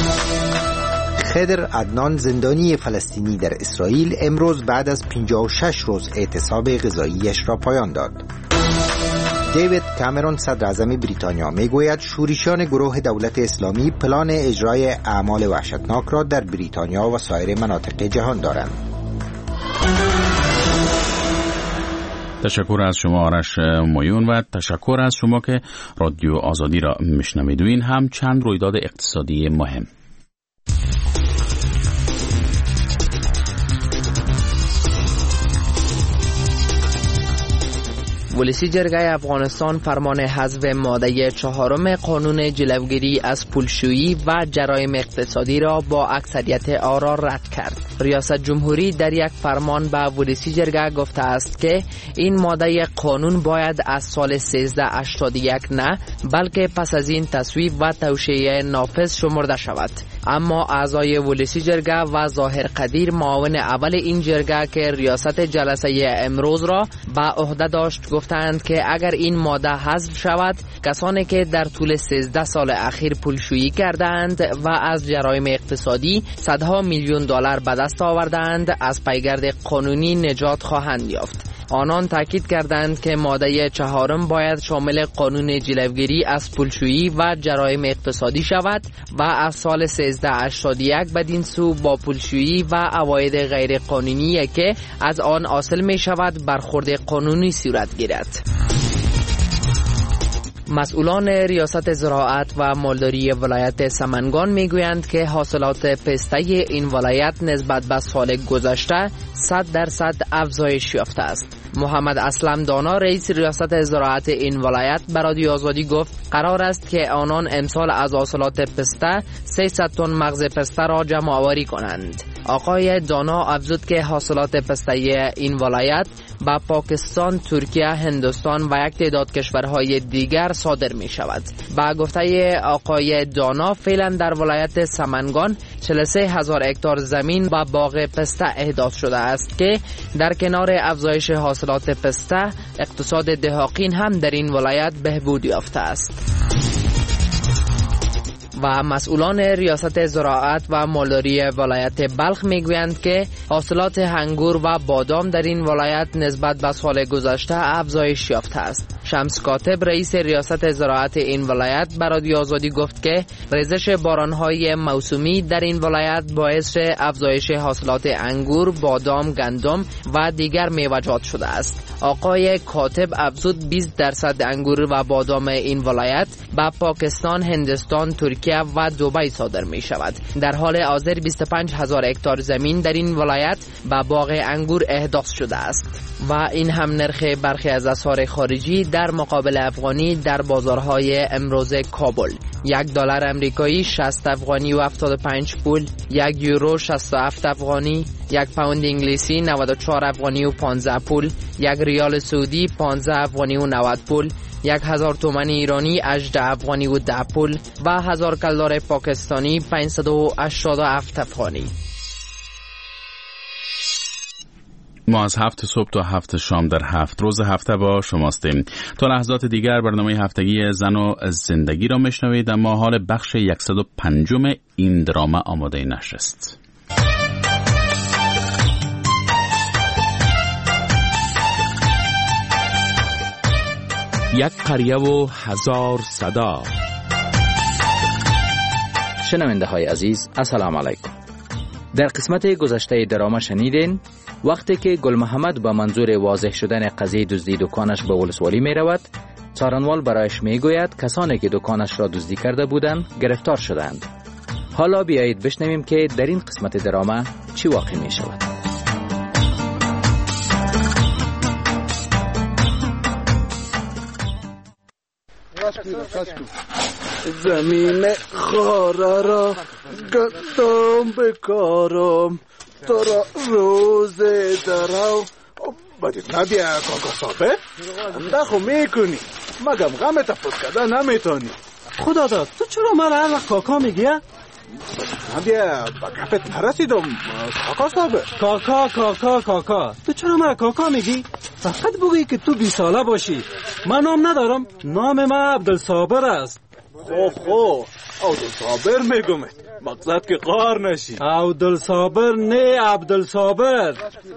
خضر عدنان زندانی فلسطینی در اسرائیل امروز بعد از 56 روز اعتصاب غذاییش را پایان داد. دیوید کامرون صدر اعظم بریتانیا میگوید شورشیان گروه دولت اسلامی پلان اجرای اعمال وحشتناک را در بریتانیا و سایر مناطق جهان دارند. تشکر از شما آرش همایون و تشکر از شما که رادیو آزادی را میشنوید. این هم چند رویداد اقتصادی مهم. ولسی جرگه افغانستان فرمان حذف ماده 4 قانون جلوگیری از پولشویی و جرایم اقتصادی را با اکثریت آرا رد کرد. ریاست جمهوری در یک فرمان به ولسی جرگه گفته است که این ماده قانون باید از سال 1381 نه بلکه پس از این تصویب و توشیح نافذ شمرده شود. اما اعضای ولسی جرگه و ظاهر قدیر معاون اول این جرگه که ریاست جلسه امروز را به عهده داشت گفتند که اگر این ماده حذف شود کسانی که در طول 13 سال اخیر پولشویی کردند و از جرایم اقتصادی صدها میلیون دلار به دست آوردند از پیگرد قانونی نجات خواهند یافت. آنان تاکید کردند که ماده 4 باید شامل قانون جلوگیری از پولشویی و جرایم اقتصادی شود و از سال 1381 بدین سو با پولشویی و عواید غیر قانونی که از آن حاصل می شود برخورد قانونی صورت گیرد. مسئولان ریاست زراعت و مالداری ولایت سمنگان میگویند که حاصلات پسته این ولایت نسبت به سال گذشته 100% افزایش یافته است. محمد اسلم دانا رئیس ریاست زراعت این ولایت به رادیو آزادی گفت قرار است که آنان امسال از حاصلات پسته 300 تن مغز پسته را جمع آوری کنند. آقای دانا افزود که حاصلات پسته این ولایت به پاکستان، ترکیه، هندوستان و یک تعداد کشورهای دیگر صادر می شود. با گفته آقای دانا فعلا در ولایت سمنگان 43,000 هکتار زمین و باغ پسته احداث شده است که در کنار افزایش حاصلات پسته، اقتصاد دهاقین هم در این ولایت بهبود یافته است. و مسئولان ریاست زراعت و مالداری ولایت بلخ میگویند که حاصلات انگور و بادام در این ولایت نسبت به سال گذشته افزایش یافته است. شمس کاتب رئیس ریاست زراعت این ولایت به رادیو آزادی گفت که ریزش بارانهای موسمی در این ولایت باعث افزایش حاصلات انگور، بادام، گندم و دیگر میوه‌جات شده است. آقای کاتب افزود 20% انگور و بادام این ولایت به پاکستان، هندوستان، ترکیه و دبی صادر می شود. در حال حاضر 25,000 هکتار زمین در این ولایت به باغ انگور احداث شده است. و این هم نرخ برخی از اسعار خارجی در مقابل افغانی در بازارهای امروز کابل: $1 امریکایی 60 افغانی و 75 پول، یک یورو 67 افغانی، یک پوند انگلیسی 94 افغانی و 15 پول، یک ریال سعودی 15 افغانی و 90 پول، 1,000 تومان ایرانی 18 افغانی و 10 پول و 1000 کلدار پاکستانی 587 افغانی. ما از 7 صبح تا 7 شام در 7 روز هفته با شماستیم. تا لحظات دیگر برنامه هفتگی زن و زندگی را میشنوید، اما حال بخش 105 این دراما آماده نشر است. یک قریه و 1000 صدا. شنونده های عزیز، السلام علیکم. در قسمت گذشته دراما شنیدین وقتی که گل محمد با منظور واضح شدن قضیه دزدی دکانش به ولسوالی می رود، څارنوال برایش می گوید کسانی که دکانش را دزدی کرده بودند گرفتار شدند. حالا بیایید بشنویم که در این قسمت دراما چی واقع می شود. زمین خاره را گندم بکارم تا را روز درو. بدید نبیه کاکا صابه، اندخو میکنی مگم غمت افروز کرده نمیتونی. خدا داد تو چرا من هر وقت کاکا میگیه؟ نبیه با گفت نرسیدم کاکا صابه. کاکا تو چرا من کاکا میگی؟ فقط بگویی که تو 20 ساله باشی. من نام ندارم، نام من عبدالصابر است. خو عبدالصابر میگم، مقصد که قار نشی. عبدالصابر نه عبدالصابر.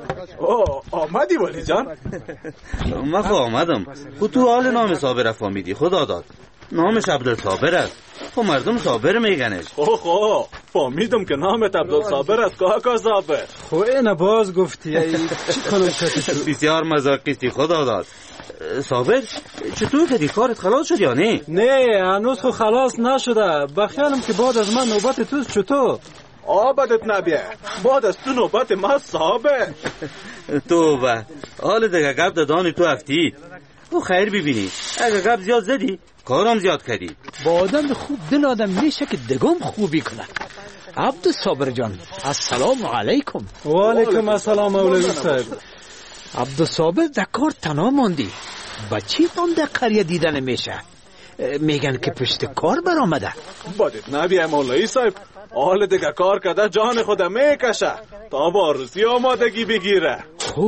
آمدی ولی جان؟ من خب آمدم. خود تو حال نام صابر افامیدی خدا داد. نامش عبدالصابر است. خب مردم صابر میگنش. خب فهمیدم که نامت عبدالصابر است کاکا صابر. خب اینه باز گفتی چی کنم کتی؟ بسیار مزاقیستی خدا داد. صابر چطور کدی کارت خلاص شد یا نه؟ نه هنوز خو خلاص نشده. بخیالم که بعد از من نوبت توست. چطور؟ آبادت نبیه، بعد از تو نوبت ما صابر. تو با حال دیگه گپ دادانی تو هفتی تو خیر ببینی. اگه گپ زیاد زدی کارم زیاد کردی. با آدم خوب دل آدم میشه که دگم خوبی کنه. عبدالصابر جان السلام علیکم. و علیکم السلام مولوی صاحب. عبدالصابر در کار تنها موندی. بچی تان در قریه دیدن میشه. میگن که پشت کار برآمده. بدید نبیه مولوی صاحب، حال دیگه کار کده جان خود میکشه تا با عروسی آمادگی بگیره.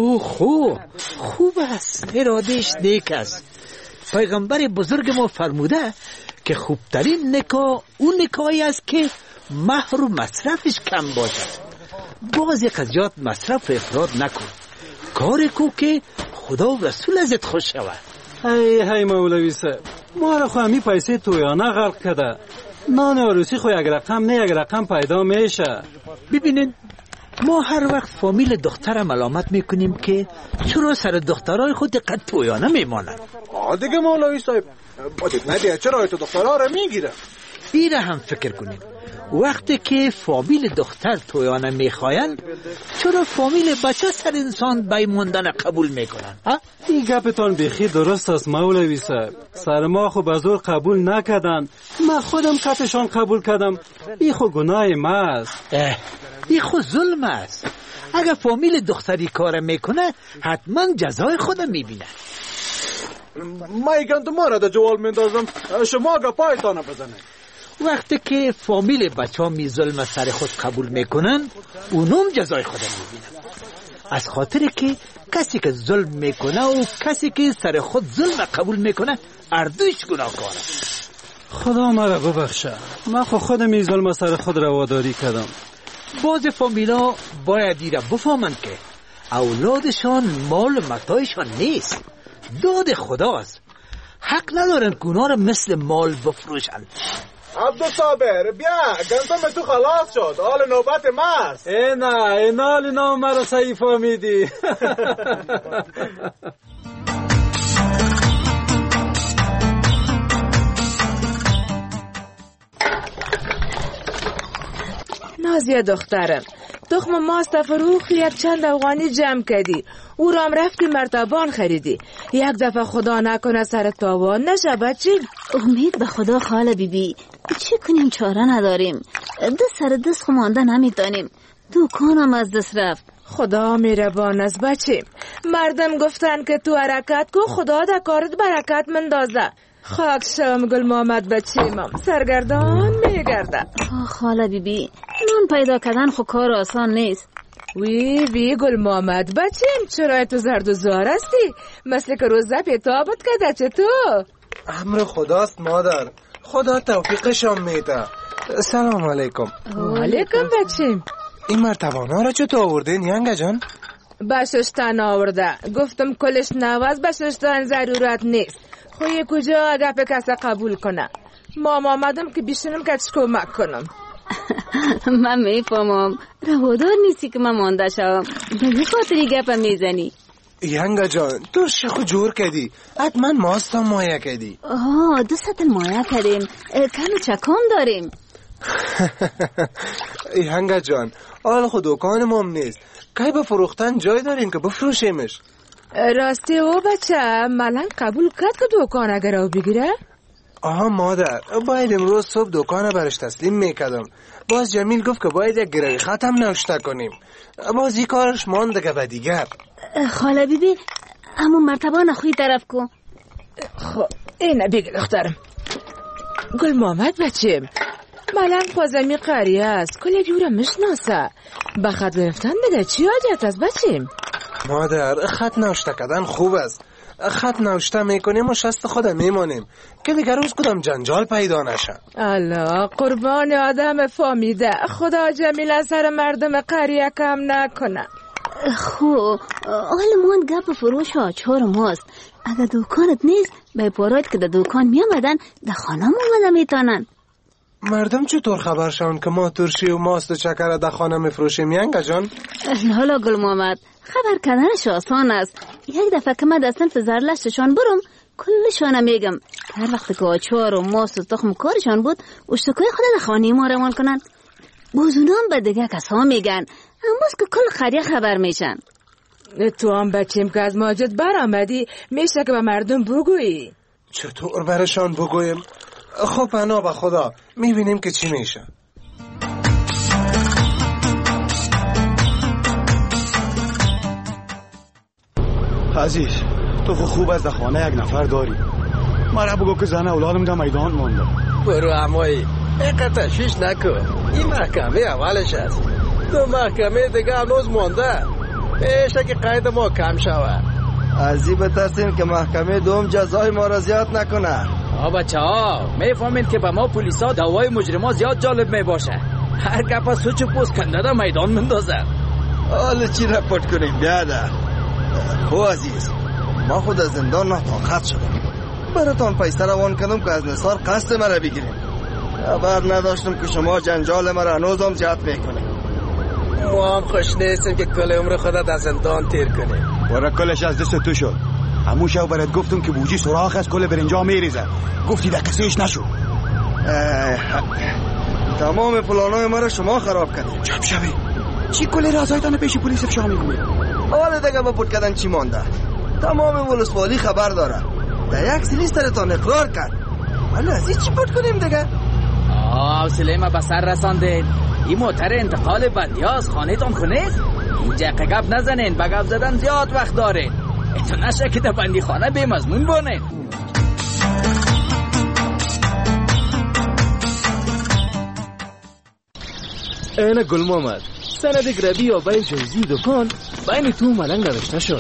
خوب است، ارادهش نیک است. پیغمبر بزرگ ما فرموده که خوبترین نکاح اون نکاحی است که مهر و مصرفش کم باشد. بعضی قضیات مصرف افراد نکن، کار کو که خدا و رسول ازت خوش شود. هی مولوی صاحب، ما را خو همی پیسه تویانه غرق کده. نان عروسی خو یک رقم نه یک رقم پیدا میشه. ببینین ما هر وقت فامیل دختر ملامت میکنیم که چرا سر دخترای خود دقت تویانه میمانند. دیگه مولوی صاحب بدید ندیه چرا ایتو دخترها را میگیره. ایره هم فکر کنیم وقتی که فامیل دختر تویانه میخواین چرا فامیل بچه سر انسان بیماندن قبول میکنن؟ این گپتان بیخی درست است مولوی صاحب. سر ما خو بزرگ قبول نکردن، من خودم کتشان قبول کردم. این خو گناه ما است. این خود ظلم است. اگر فامیل دختری کار میکنه حتما جزای خودم میبینه. میگن تو ما را در جوال میندازم، شما گپایتان بزنه. وقتی که فامیل بچه ها می ظلم سر خود قبول میکنن اونم جزای خودم میبینن. از خاطر که کسی که ظلم میکنه و کسی که سر خود ظلم قبول میکنه اردویش گناهکاره. خدا مرا ببخشه، من خودم این ظلم سر خود رواداری کردم. بعض فامیلا باید ایره بفهمند که اولادشان مال متاعشان نیست، داد خداست. حق ندارن که اونا را مثل مال بفروشن. عبدالصابر بیا، گندم تو خلاص شد، حال نوبت ماست. نه حال نام مرا صحیح فهمیدی. نازیه دخترم، تخم ماست فروخ یک چند افغانی جمع کردی، او رام رفتی مرتبان خریدی. یک دفعه خدا نکنه سر تاوان نشه بچی. امید به خدا خاله بیبی، چی کنیم چاره نداریم. دست سر دست خمانده نمیتانیم، دکانم از دست رفت. خدا میربان است بچی. مردم گفتن که تو حرکت کو خدا در کارت برکت مندازه. خاک شم گل محمد بچیمم سرگردان میگرده. خاله بیبی، نون پیدا کردن خو کار آسان نیست. وی گل محمد بچیم، چرا تو زرد و زار هستی؟ مثل که روزه پیتابت کده چطور؟ امر خداست مادر، خدا توفیقشان میده. سلام علیکم. علیکم بچیم. این مرتبانا را چطور آوردین ینگه جان؟ بششتن آورده، گفتم کلش نواز بششتن ضرورت نیست. خوی کجا اگه به کسی قبول کنه. مام آمدم که بیشنم که کمک کنم. من میفهمم روادار نیستی که من مانده شوم، به خاطری گپم میزنی. ینگه جان تو شخو جور کردی، حتما ماست هم مایه کردی. دو سطل مایه کردیم، کم چکام داریم. ینگه جان حال خود دکان مام نیست، که به فروختن جای داریم که بفروشیمش. راستی او بچه ملنگ قبول کرد که دکان اگر او بگیره؟ مادر باید امروز صبح دکان برش تسلیم میکردم، باز جمیل گفت که باید یک گروی خط هم نوشته کنیم، باز این کارش مانده که به دیگر. خاله بیبی همون مرتبه نخوی طرف کن. خب اینه بگه دخترم. گل محمد بچیم، ملنگ پازمی قریه است، کل جورا مشناسه، به خط گرفتن بده چی حاجت است بچیم؟ مادر خط نوشته کردن خوب است، خط نوشته میکنیم و شست خودم میمانیم که دیگر روز کدام جنجال پیدا نشه. الله قربان آدم فامیده، خدا جمیل سر مردم قریه کم نکنه. خو حال من گپ فروش و آچار ماست، اگر دکانت نیست به پارایت که در دکان میامدن در خانه آمده میتانن. مردم چطور خبر شون که ما ترشی و ماست و چکر در خانه میفروشیم ینگه جان؟ حالا گل محمد خبر کردنش آسان است. یک دفعه که من در صنف زرلشتشان برم کلشان میگم، هر وقت که آچار و ماست و تخم کارشان بود اشتکای خود در خانه ما روان کنن. بازونام به دیگه کسا میگن، اما که کل خریه خبر میشن. تو هم بچیم که از ماجد برآمدی میشه که به مردم بگویی. چطور برشان بگویم؟ خب پناه به خدا میبینیم که چی میشه. عزیز تو خوب از در خانه یک نفر داری، مرا بگو که زن اولادم در میدان مانده. برو امایی اینقدر تشویش نکن، این محکمه اولش است، دو محکمه دیگه هنوز مانده، پیشه که قید ما کم شود. از این بترسیم که محکمه دوم جزای ما را زیاد نکنه. بچه ها میفهمید که به ما پولیسا دوای مجرما زیاد جالب میباشه، هر گپ سوچ و پوست کنده در میدان مندازه. حالا چی رپورت کنیم بیاده؟ خو عزیز ما خود از زندان ناطاقت شدم، براتان پیسه روان کردم که از نثار قصد مرا بگیریم، خبر نداشتم که شما جنجال مرا هنوز هم زیاد میکنیم. ما هم خوش نیستیم که کل عمر خودت از زندان تیر کنیم. برا کلش از دست تو شد، همون شب برات گفتم که بوجی سراخ از کل برنجا میریزه، گفتی در کسیش نشو. تمام پلانای ما را شما خراب کردید. چپ شوی چی کل رازایتان پیش پلیس افشا میکنی؟ حالا دیگه با پورت کردن چی مانده؟ تمام ولسوالی خبر داره، در یک سیلیسترتان اقرار کرد، حالا از این چی پورت کنیم دیگه؟ حوصله ما به سر رسانده، این موتر انتقال بندیاز خانه‌تان خونید؟ اینجا قگب نزنین، به گپ زدن زیاد وقت داره. تو نشه که در بندی خانه بی مضمون بانین. اینه گل محمد، سند گربی یا بای جایزی دکان بین تو ملنگ نوشته شد.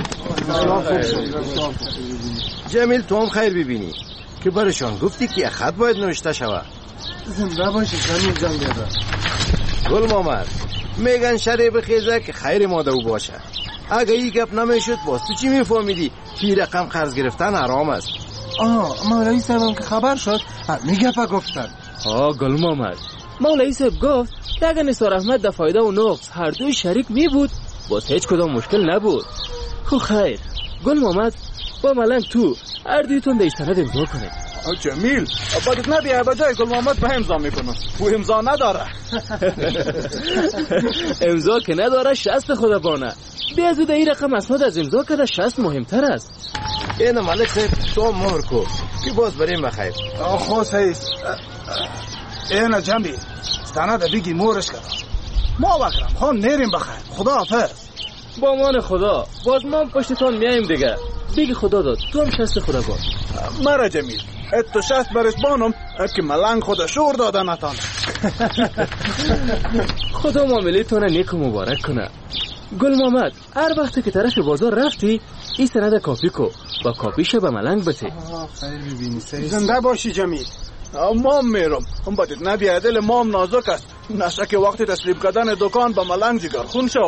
جمیل تو هم خیر ببینی که برشان گفتی که خط باید نوشته شود. زنده باشی جمیل جان بیادر. گل محمد میگن شریع بخیزه که خیر ماده او باشه. اگه این گپ نمیشد واسه چی میفهمیدی که رقم قرض گرفتن حرام است؟ مولوی صاحبم که خبر شد میگه پا گفتن. گل محمد، مولوی صاحب گفت که اگر نثار احمد در فایده و نقص هر دوی شریک می بود باز هیچ کدام مشکل نبود. خو خیر گل محمد، با ملنگ تو هر دویتون در سند امضا کنید. جمیل باید نبیه به جای گل محمد به امضا میکنم. او امضا نداره. امضا که نداره شست خدا بانه. بیا زود این رقم اسناد از امضا کرده شست مهمتر است. اینه ملک صاحب تو مهر کو که باز بریم بخیر. خوص هیست. اینه جمیل سند بگی مورش کرد. ما بکرم خان نیریم بخیر. خدا حافظ. با امان خدا. باز ما پشتتان میاییم دیگه. بگی خدا داد تو هم شست خدا باز. مرا جمیل تو شست برش بانم که ملنگ خدا شور داده نتانه. خدا معاملیتونه نیک و مبارک کنه. گل محمد هر وقتی که طرف بازار رفتی این سند کاپی کو و کاپیشه به ملنگ بده. خیر ببینی زنده باشی جمیل. مام میرم هم باید نبیه دل مام نازک است. نشه که وقتی تسلیم کردن دکان به ملنگ جگر خون شو.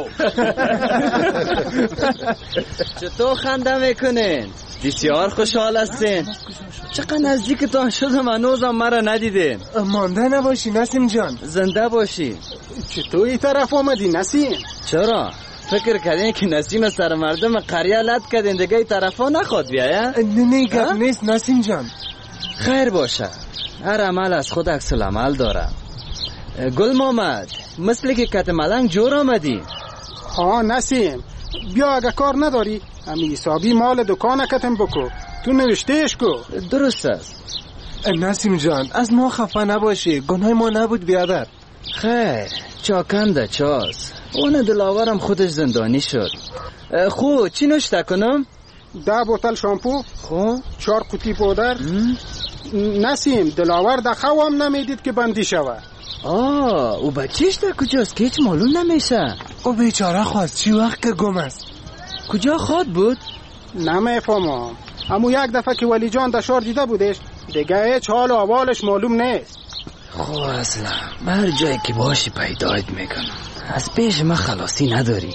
چطور خنده میکنین؟ بسیار خوشحال هستین. چقدر نزدیکتان شدم هنوزم مرا ندیدین. مانده نباشی نسیم جان. زنده باشی. چطور این طرف آمدی نسیم؟ چرا؟ فکر کردین که نسیم سر مردم قریه لد کردین دیگه این طرف ها نخواد بیایه؟ نه گپ نیست نسیم جان. خیر باشه، هر عمل از خود عکس العمل داره. گل محمد مثل که کت ملنگ جور آمدی. نسیم بیا اگه کار نداری امی حسابی مال دکان کتم بکو. تو نوشتهش کو. درست است. نسیم جان از ما خفه نباشی، گناه ما نبود بیادر. خیر چاکنده چاس. اون دلاورم خودش زندانی شد. خو چی نوشته کنم؟ 10 بوتل شامپو. خو 4 قوطی پودر. نسیم دلاور در خوام نمیدید که بندی شود. او بچهش در کجاست که هیچ معلوم نمیشه؟ او بیچاره خواست چی وقت که گم است. کجا خواد بود؟ نمیفهمم. اما یک دفعه که ولی جان در شار دیده بودش دیگه هیچ حال و احوالش معلوم نیست. خب اصلا هر جایی که باشی پیدایت میکنم. از پیش ما خلاصی نداری.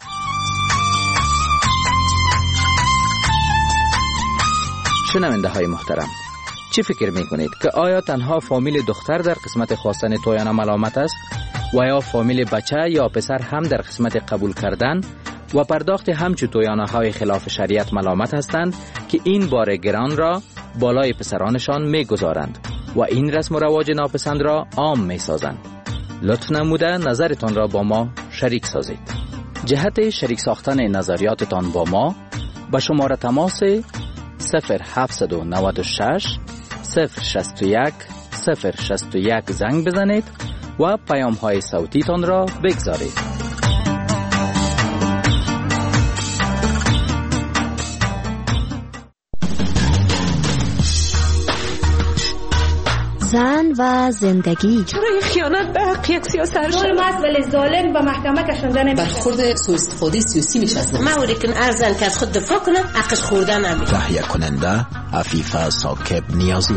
شنونده های محترم، چی فکر میکنید که آیا تنها فامیل دختر در قسمت خواستن تویانه ملامت است و یا فامیل بچه یا پسر هم در قسمت قبول کردن و پرداخت همچو تویانه های خلاف شریعت ملامت هستند که این بار گران را بالای پسرانشان میگذارند و این رسم و رواج ناپسند را عام میسازند؟ لطف نموده نظرتان را با ما شریک سازید. جهت شریک ساختن نظریاتتان با ما به شماره تماس 0796 061 061 زنگ بزنید و پیام های صوتی تان را بگذارید. زن و زندگی. چرا این خیانت به حق یک سیاست ظلم است ولی ظالم به محکمه کشنده نمیشه. برخورد سوء استفاده سیاسی میشه از موری که ارزن که از خود دفاع کنه حقش خورده نمیشه. تهیه کننده عفیفه ساکب نیازی.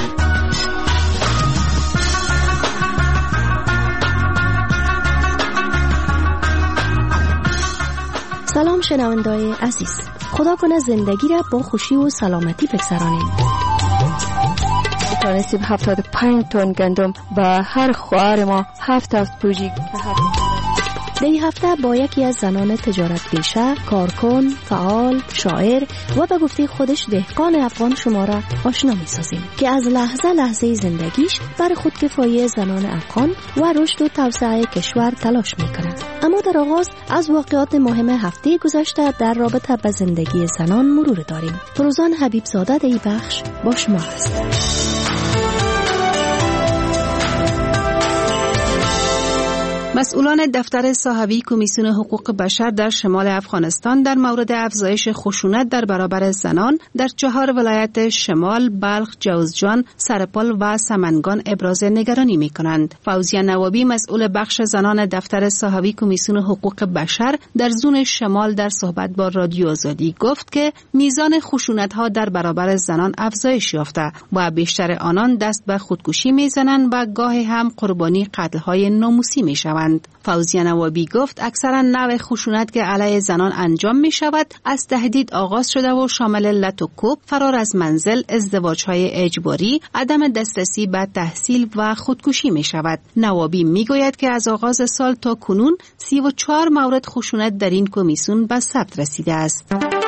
سلام شنونده‌های عزیز، خدا کنه زندگی را با خوشی و سلامتی بگذرانیم. تونستیم 75 تن گندم به هر خواهر ما 7 پوجی در این هفته با یکی از زنان تجارت پیشه، کارکن، فعال، شاعر و به گفته خودش دهقان افغان شما را آشنا می سازیم که از لحظه زندگیش بر خودکفایی زنان افغان و رشد و توسعه کشور تلاش می کند. اما در آغاز از واقعات مهم هفته گذشته در رابطه با زندگی زنان مرور داریم. فروزان حبیب زاده در این بخش با شما است. مسئولان دفتر صاحبی کمیسیون حقوق بشر در شمال افغانستان در مورد افزایش خشونت در برابر زنان در 4 ولایت شمال، بلخ، جوزجان، سرپل و سمنگان ابراز نگرانی می‌کنند. فوزیه نوابی مسئول بخش زنان دفتر صاحبی کمیسیون حقوق بشر در زون شمال در صحبت با رادیو آزادی گفت که میزان خشونت‌ها در برابر زنان افزایش یافته و بیشتر آنان دست به خودکشی می‌زنند و گاهی هم قربانی قتل‌های ناموسی می‌شوند. فوزیه نوابی گفت اکثرا نوع خشونت که علیه زنان انجام می‌شود از تهدید آغاز شده و شامل لط و کوب، فرار از منزل، ازدواج‌های اجباری، عدم دسترسی به تحصیل و خودکشی می‌شود. نوابی می‌گوید که از آغاز سال تا کنون 34 مورد خشونت در این کمیسیون به ثبت رسیده است.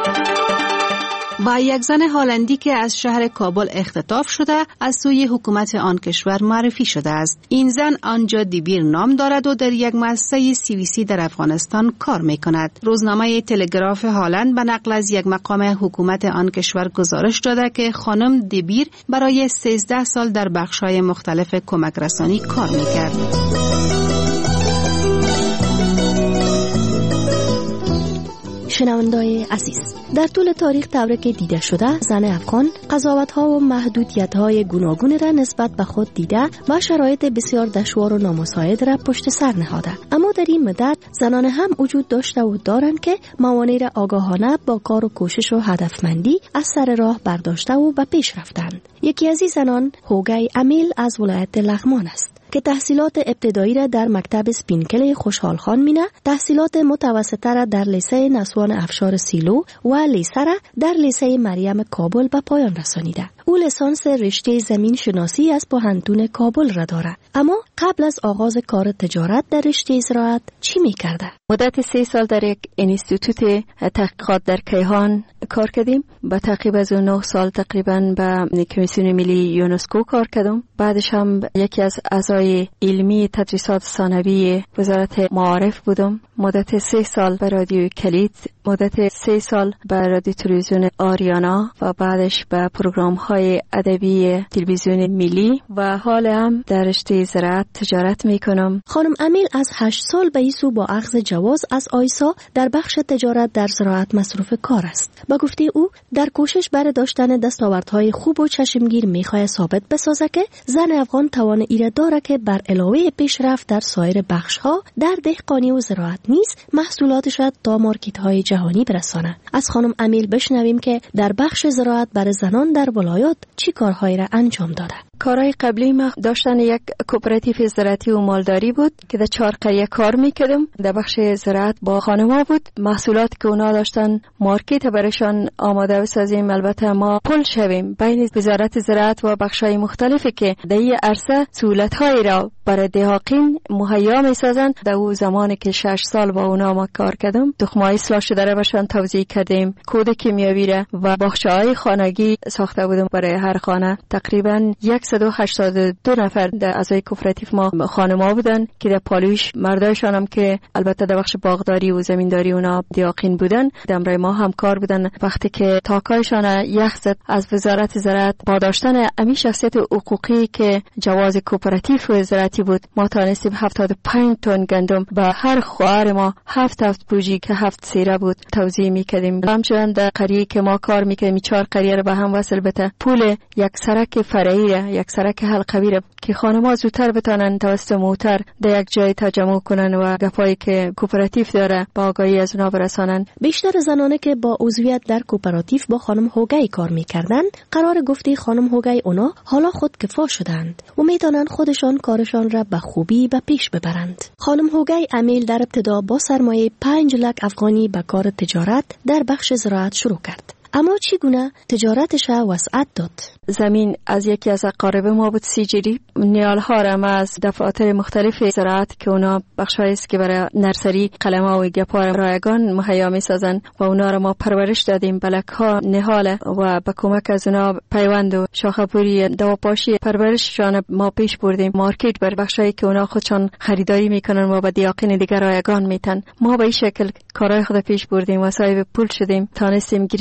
و یک زن هلندی که از شهر کابل اختطاف شده از سوی حکومت آن کشور معرفی شده است. این زن آنجا دیبیر نام دارد و در یک مؤسسه سیویسی در افغانستان کار می‌کند. روزنامه تلگراف هلند به نقل از یک مقام حکومت آن کشور گزارش داده که خانم دیبیر برای 13 سال در بخش‌های مختلف کمک رسانی کار می‌کرد. شنوندای عزیز، در طول تاریخ طوری که دیده شده زن افغان قضاوت‌ها و محدودیت‌های گوناگون را نسبت به خود دیده و شرایط بسیار دشوار و نامساعد را پشت سر نهاده. اما در این مدت زنان هم وجود داشته و دارند که موانع را آگاهانه با کار و کوشش و هدفمندی از سر راه برداشته و به پیش رفتند. یکی از این زنان هوگای امیل از ولایت لغمان است که تحصیلات ابتدایی را در مکتب سپینکل خوشحال خان مینه، تحصیلات متوسطه را در لیسه نسوان افشار سیلو و لیسه را در لیسه مریم کابل به پایان رسانیده. او لیسانس رشته زمین شناسی از پوهنتون کابل را دارد. اما قبل از آغاز کار تجارت در رشته زراعت چی می‌کرده؟ مدت 3 سال در یک اینستیتوت تحقیقات در کیهان کار کردیم. با تعقیب از 9 سال تقریبا به کمیسیون ملی یونسکو کار کردم. بعدش هم یکی از اعضای علمی تدریسات ثانوی وزارت معارف بودم. مدت 3 سال به رادیو کلید، مدت 3 سال به رادیو تلویزیون آریانا و بعدش به پروگرام‌های ادبی تلویزیون ملی و حال هم در رشته زراعت تجارت میکنم. خانم امیل از 8 سال به ایسو با اخذ جواز از آیسا در بخش تجارت در زراعت مصروف کار است. با گفته او در کوشش برای داشتن دستاوردهای خوب و چشمگیر میخواهد ثابت بسازه که زن افغان توان ایره داره که بر علاوه پیشرفت در سایر بخش‌ها در دهقانی و زراعت نیز محصولاتش را تا مارکت‌های جهانی برسانه. از خانم امیل بشنویم که در بخش زراعت برای زنان در ولایات چی کارهایی را انجام داده. کارهای قبلی ما داشتن یک کوپراتیو زراعتی و مالداری بود که در 4 قریه کار میکردم. در بخش زراعت با خانم‌ها بود. محصولاتی که اونا داشتن مارکت برایشان آماده بسازیم. البته ما پل شویم بین وزارت زراعت و بخش‌های مختلفی که در این عرصه سهولت‌هایی را برای دهقان مهیا می‌سازند. در اون زمانی که 6 سال با اونا ما کار کردم، تخم‌های اصلاح شده را برشان توزیع کردیم، کود کیمیاوی را و باغچه‌های خانگی ساخته بودم برای هر خانه. تقریباً 182 نفر در اعضای کوپراتیو ما خانم‌ها بودن که در پالویش مردایشان هم که البته در بخش باغداری و زمینداری اونا دیاقین بودن، در ما هم کار بودن. وقتی که تاکایشان یخ زد از وزارت زراعت با داشتن امی شخصیت حقوقی که جواز کوپراتیو زراعتی بود، ما توانستیم 75 تن گندم به هر خواهر ما 7 بوجی که 7 سیره بود توزیع می‌کردیم. همچنین در قریه که ما کار می‌کردیم 4 قریه رو به هم وصل بته پول یک سرک فرعی، یک سرک حلقوی را که خانم‌ها زودتر بتونن توسط موتر در یک جای تجمع کنن و گپایی که کوپراتیو داره با آگاهی از اونا برسانن. بیشتر زنانه که با عضویت در کوپراتیو با خانم هوگای کار می‌کردن، قرار گفته خانم هوگای اونا حالا خودکفا شدند و میتونن خودشان کارشان را به خوبی به پیش ببرند. خانم هوگای امیل در ابتدا با سرمایه 5 لک افغانی به کار تجارت در بخش زراعت شروع کرد. اما چگونه تجارتش را وسعت داد؟ زمین از یکی از اقارب ما بود 30 جری. نیالها را ما از دفاتر مختلف زراعت که اونا بخشایی است که برای نرسری قلم‌ها و گپ‌ها رایگان مهیا می‌سازن و اونا را ما پرورش دادیم. بلک‌ها نهاله و با کمک از اونا پیوند و شاخه‌پوری دواپاشی پرورششان ما پیش بردیم. مارکت بر بخشایی که اونا خودشان خریداری میکنن و با دیاقین دیگر رایگان میتن. ما به این شکل کارهای خود پیش بردیم و صاحب پول شدیم. تانستیم گرین هاوس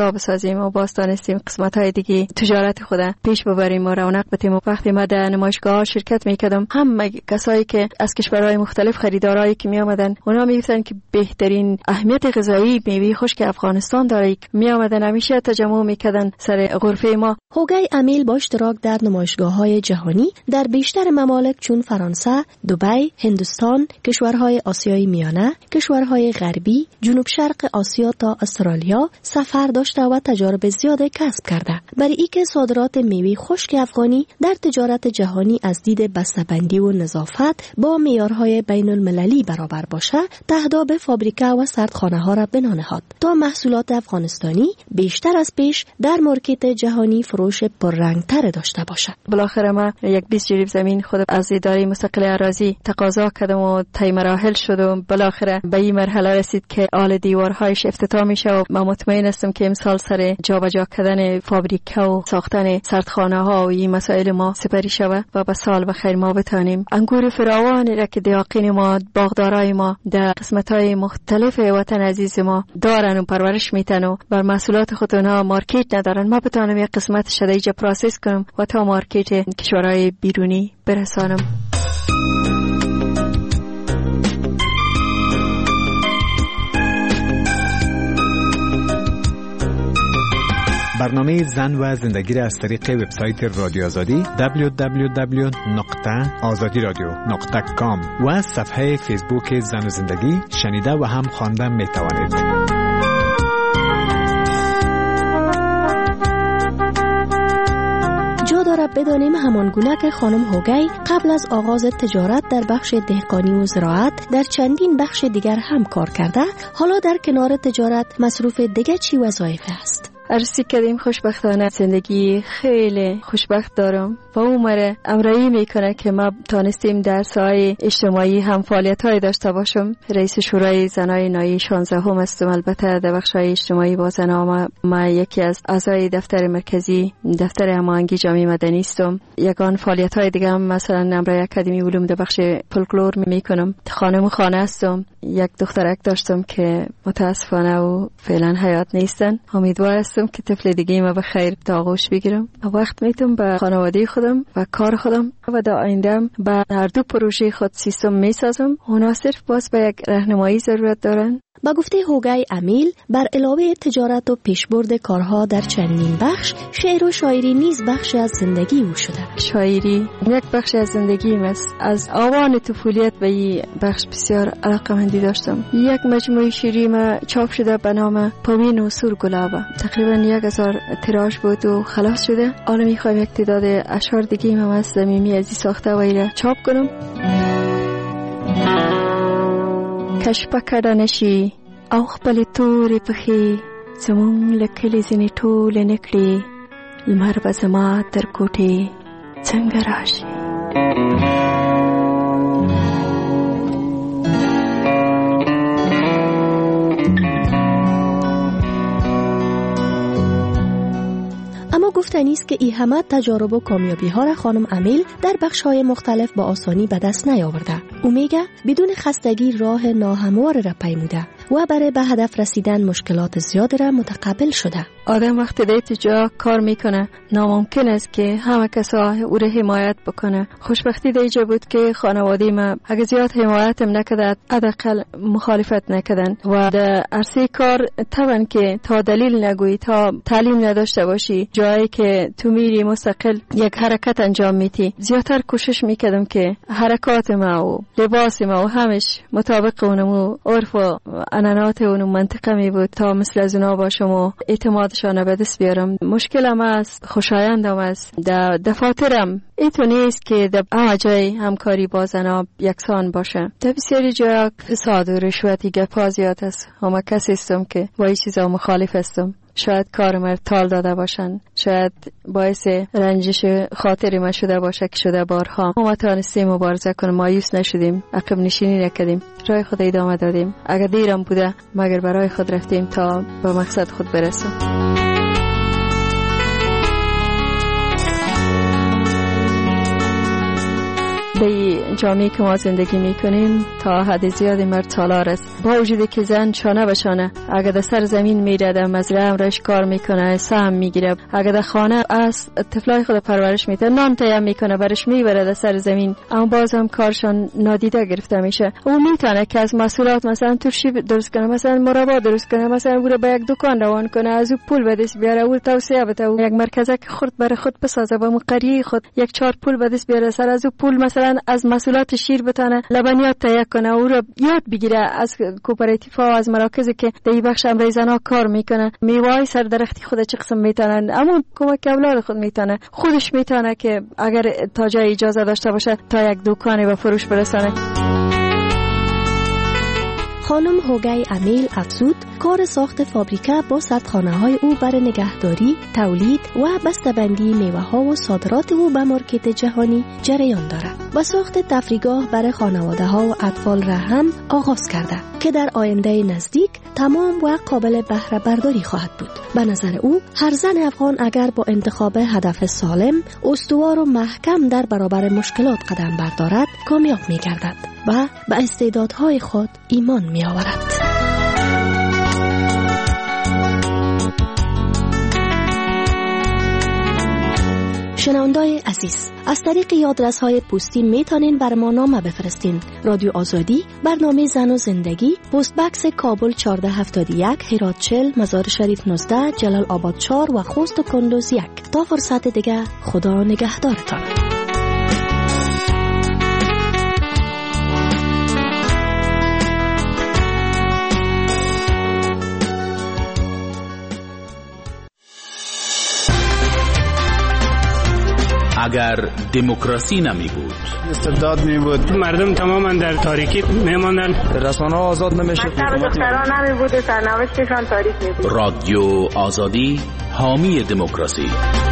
فضا بسازیم و باز دانستیم قسمت‌های دیگه تجارت خود پیش ببریم و رونق بدیم. و وقتی ما در نمایشگاه شرکت میکردم، همه کسایی که از کشورهای مختلف خریدارایی که می آمدن اونا میگفتن که بهترین اهمیت غذایی میوه خشک افغانستان داره. می آمدن همیشه تجمع میکردن سر غرفه ما. هوگی امیل با اشتراک در نمایشگاه‌های جهانی در بیشتر ممالک چون فرانسه، دبی، هندوستان، کشورهای آسیای میانه، کشورهای غربی، جنوب شرق آسیا تا استرالیا سفر داشته و تجارب زیاد کسب کرده. برای اینکه صادرات میوه خشک افغانی در تجارت جهانی از دید بسته‌بندی و نظافت با معیارهای بین المللی برابر باشه، تهداب فابریکه و سردخانه‌ها را بنا نهاد تا محصولات افغانستانی بیشتر از پیش در مارکت جهانی فروش پررنگ‌تر داشته باشد. بالاخره ما یک 20 جریب زمین خود از اداره مستقل اراضی تقاضا کردم و طی مراحل شد و بالاخره به این مرحله رسید که آل دیوارهایش افتتاح میشه و من مطمئن هستم که امسال سر جابجا کردن فابریکه و ساختن سردخانه‌ها و این مسائل ما سپری شود و به سال بخیر ما بتانیم انگور فراوانی را که دیاقین ما، باغدارای ما در قسمت‌های مختلف وطن عزیز ما دارن و پرورش میتن و بر محصولات خود اونها مارکت ندارن، ما بتانیم یک قسمتش را اینجا پروسس کنم و تا مارکت کشورهای بیرونی برسانم. برنامه زن و زندگی را از طریق وبسایت رادیو آزادی www.azadiradio.com و صفحه فیسبوک زن و زندگی شنیده و هم خوانده می توانید. جا دارد بدانیم همانگونه که خانم هوگی قبل از آغاز تجارت در بخش دهقانی و زراعت در چندین بخش دیگر هم کار کرده، حالا در کنار تجارت مصروف دیگه چی وظایف است؟ عرضی کردیم خوشبختانه زندگی خیلی خوشبخت دارم و اون مره امرایی میکنه که ما تانستیم در ساحه اجتماعی هم فعالیت‌های داشته باشم. رئیس شورای زنای نایی 16 هم هستم. البته در بخش‌های اجتماعی با زن‌ها ما یکی از اعضای دفتر مرکزی دفتر هماهنگی جامعه مدنی هستم. یگان فعالیت‌های دیگه هم مثلا امرای اکادمی علوم در بخش فولکلور میکنم. خانم خانه هستم. یک دخترک داشتم که متاسفانه و فعلا حیات نیستن. امیدوار هستم که طفل دیگه ما به خیر تا آغوش بگیرم. وقت میتونم به خانواده خودم و کار خودم و در آینده به هر دو پروژه خود سیستم میسازم. اونا صرف باز به یک راهنمایی ضرورت دارن. با گفته هوگی امیل بر علاوه تجارت و پیشبرد کارها در چندین بخش، شعر و شاعری نیز بخشی از زندگی او شده. شاعری یک بخشی از زندگیم است. از آوان طفولیت به این بخش بسیار علاقه‌مندی داشتم. یک مجموعه شعری ما چاپ شده به نام پوین و سور گلابه. تقریبا 1000 تراژ بود و خلاص شده. حالا میخوایم یک تعداد اشعار دیگه هم از زمینی ازی ساخته و ایره چاپ کنم. کشپا کردنشی او خپل توری پخی زمون لکلی زنی ټول نکړي لمر به زما تر کوټې څنګه راشي. اما گفتنی است که این همه تجارب و کامیابی ها را خانم امیل در بخش های مختلف با آسانی به دست نیاورده. او میگه بدون خستگی راه ناهموار را پیموده و برای به هدف رسیدن مشکلات زیاد را متقبل شده. آدم وقتی در تجا کار میکنه ناممکن است که همه کسا او را حمایت بکنه. خوشبختی دیجا بود که خانواده ما اگه زیاد حمایتم نکرد حداقل مخالفت نکردن و در عرصه کار طبعا که تا دلیل نگویی تا تعلیم نداشته باشی جایی که تو میری مستقل یک حرکت انجام میدی، زیادتر کوشش میکردم که حرکات ما و لباس ما و همش مطابق اونمو عرف و عنعنات اونم منطقه می بود تا مثل از اونا باشم و اعتمادشان به دست بیارم. مشکلم است، خوشایندم است. در دفاترم اینطور نیست که در همه جای همکاری با زنها یکسان باشه. در بسیاری جا فساد و رشوتی گپا زیاد است. همه کسی هستم که با این چیزا مخالف هستم. شاید کارم را تال داده باشن، شاید باعث رنجش خاطر ما شده باشه که شده بارها. ما تانستیم مبارزه کنیم، مایوس نشدیم، عقب نشینی نکردیم، راه خود ادامه دادیم. اگر دیرم بوده مگر برای خود رفتیم تا به مقصد خود برسیم. در جامعه که ما زندگی میکنیم تا حد زیادی مرد سالار است. با وجودی که زن شانه به شانه اگر در سر زمین میره در مزرعه امرش کار میکنه، سهم میگیره، اگر در خانه از طفلای خود پرورش میده، نان تیار میکنه برش میبره در سر زمین، اما باز هم کارشان نادیده گرفته میشه. او میتونه که از مسئولات مثلا ترشی درست کنه، مثلا مربا درست کنه، مثلا او به یک دکان روان کنه، از او پول به دست بیاره، او توسعه بده، او یک مرکزی که خرد برای خود بسازه، با قریه خود یک 4 پول به دست بیاره، سر از او پول مثلا از مسئولات شیر بتونه لبنیات تهیه کنه، او رو یاد بگیره از کوپراتیفا و از مراکزی که در این بخش امرای زنا کار میکنه، میوه سر درختی خود چه قسم میتونن، اما کمک اولاد خود میتونه، خودش میتونه که اگر تا جای اجازه داشته باشه تا یک دکانی به فروش برسانه. خانم هوگای امیل افزود کار ساخت فابریکه با سردخانه های او برای نگهداری، تولید و بسته‌بندی میوه ها و صادرات او به مارکت جهانی جریان دارد و ساخت تفریحگاه برای خانواده ها و اطفال را هم آغاز کرده که در آینده نزدیک تمام و قابل بهره برداری خواهد بود. به نظر او هر زن افغان اگر با انتخاب هدف سالم، استوار و محکم در برابر مشکلات قدم بردارد کامیاب می گردد و به استعدادهای خود ایمان می آورد. شنوندای عزیز، از طریق یادرس‌های پستی میتونین بر ما نامه بفرستین. رادیو آزادی، برنامه زن و زندگی، پست بکس کابل 1471، هرات 40، مزار شریف 19، جلال آباد 4 و خوست و کندوز 1. تا فرصت دیگه، خدا نگهدارتان. اگر دموکراسی نمی بود، استبداد می بود، مردم تماما در تاریکی می ماندن، رسانه آزاد نمیشه، مکتب دختران نمی بود، سرنوشتشان تاریک می بود. رادیو آزادی حامی دموکراسی.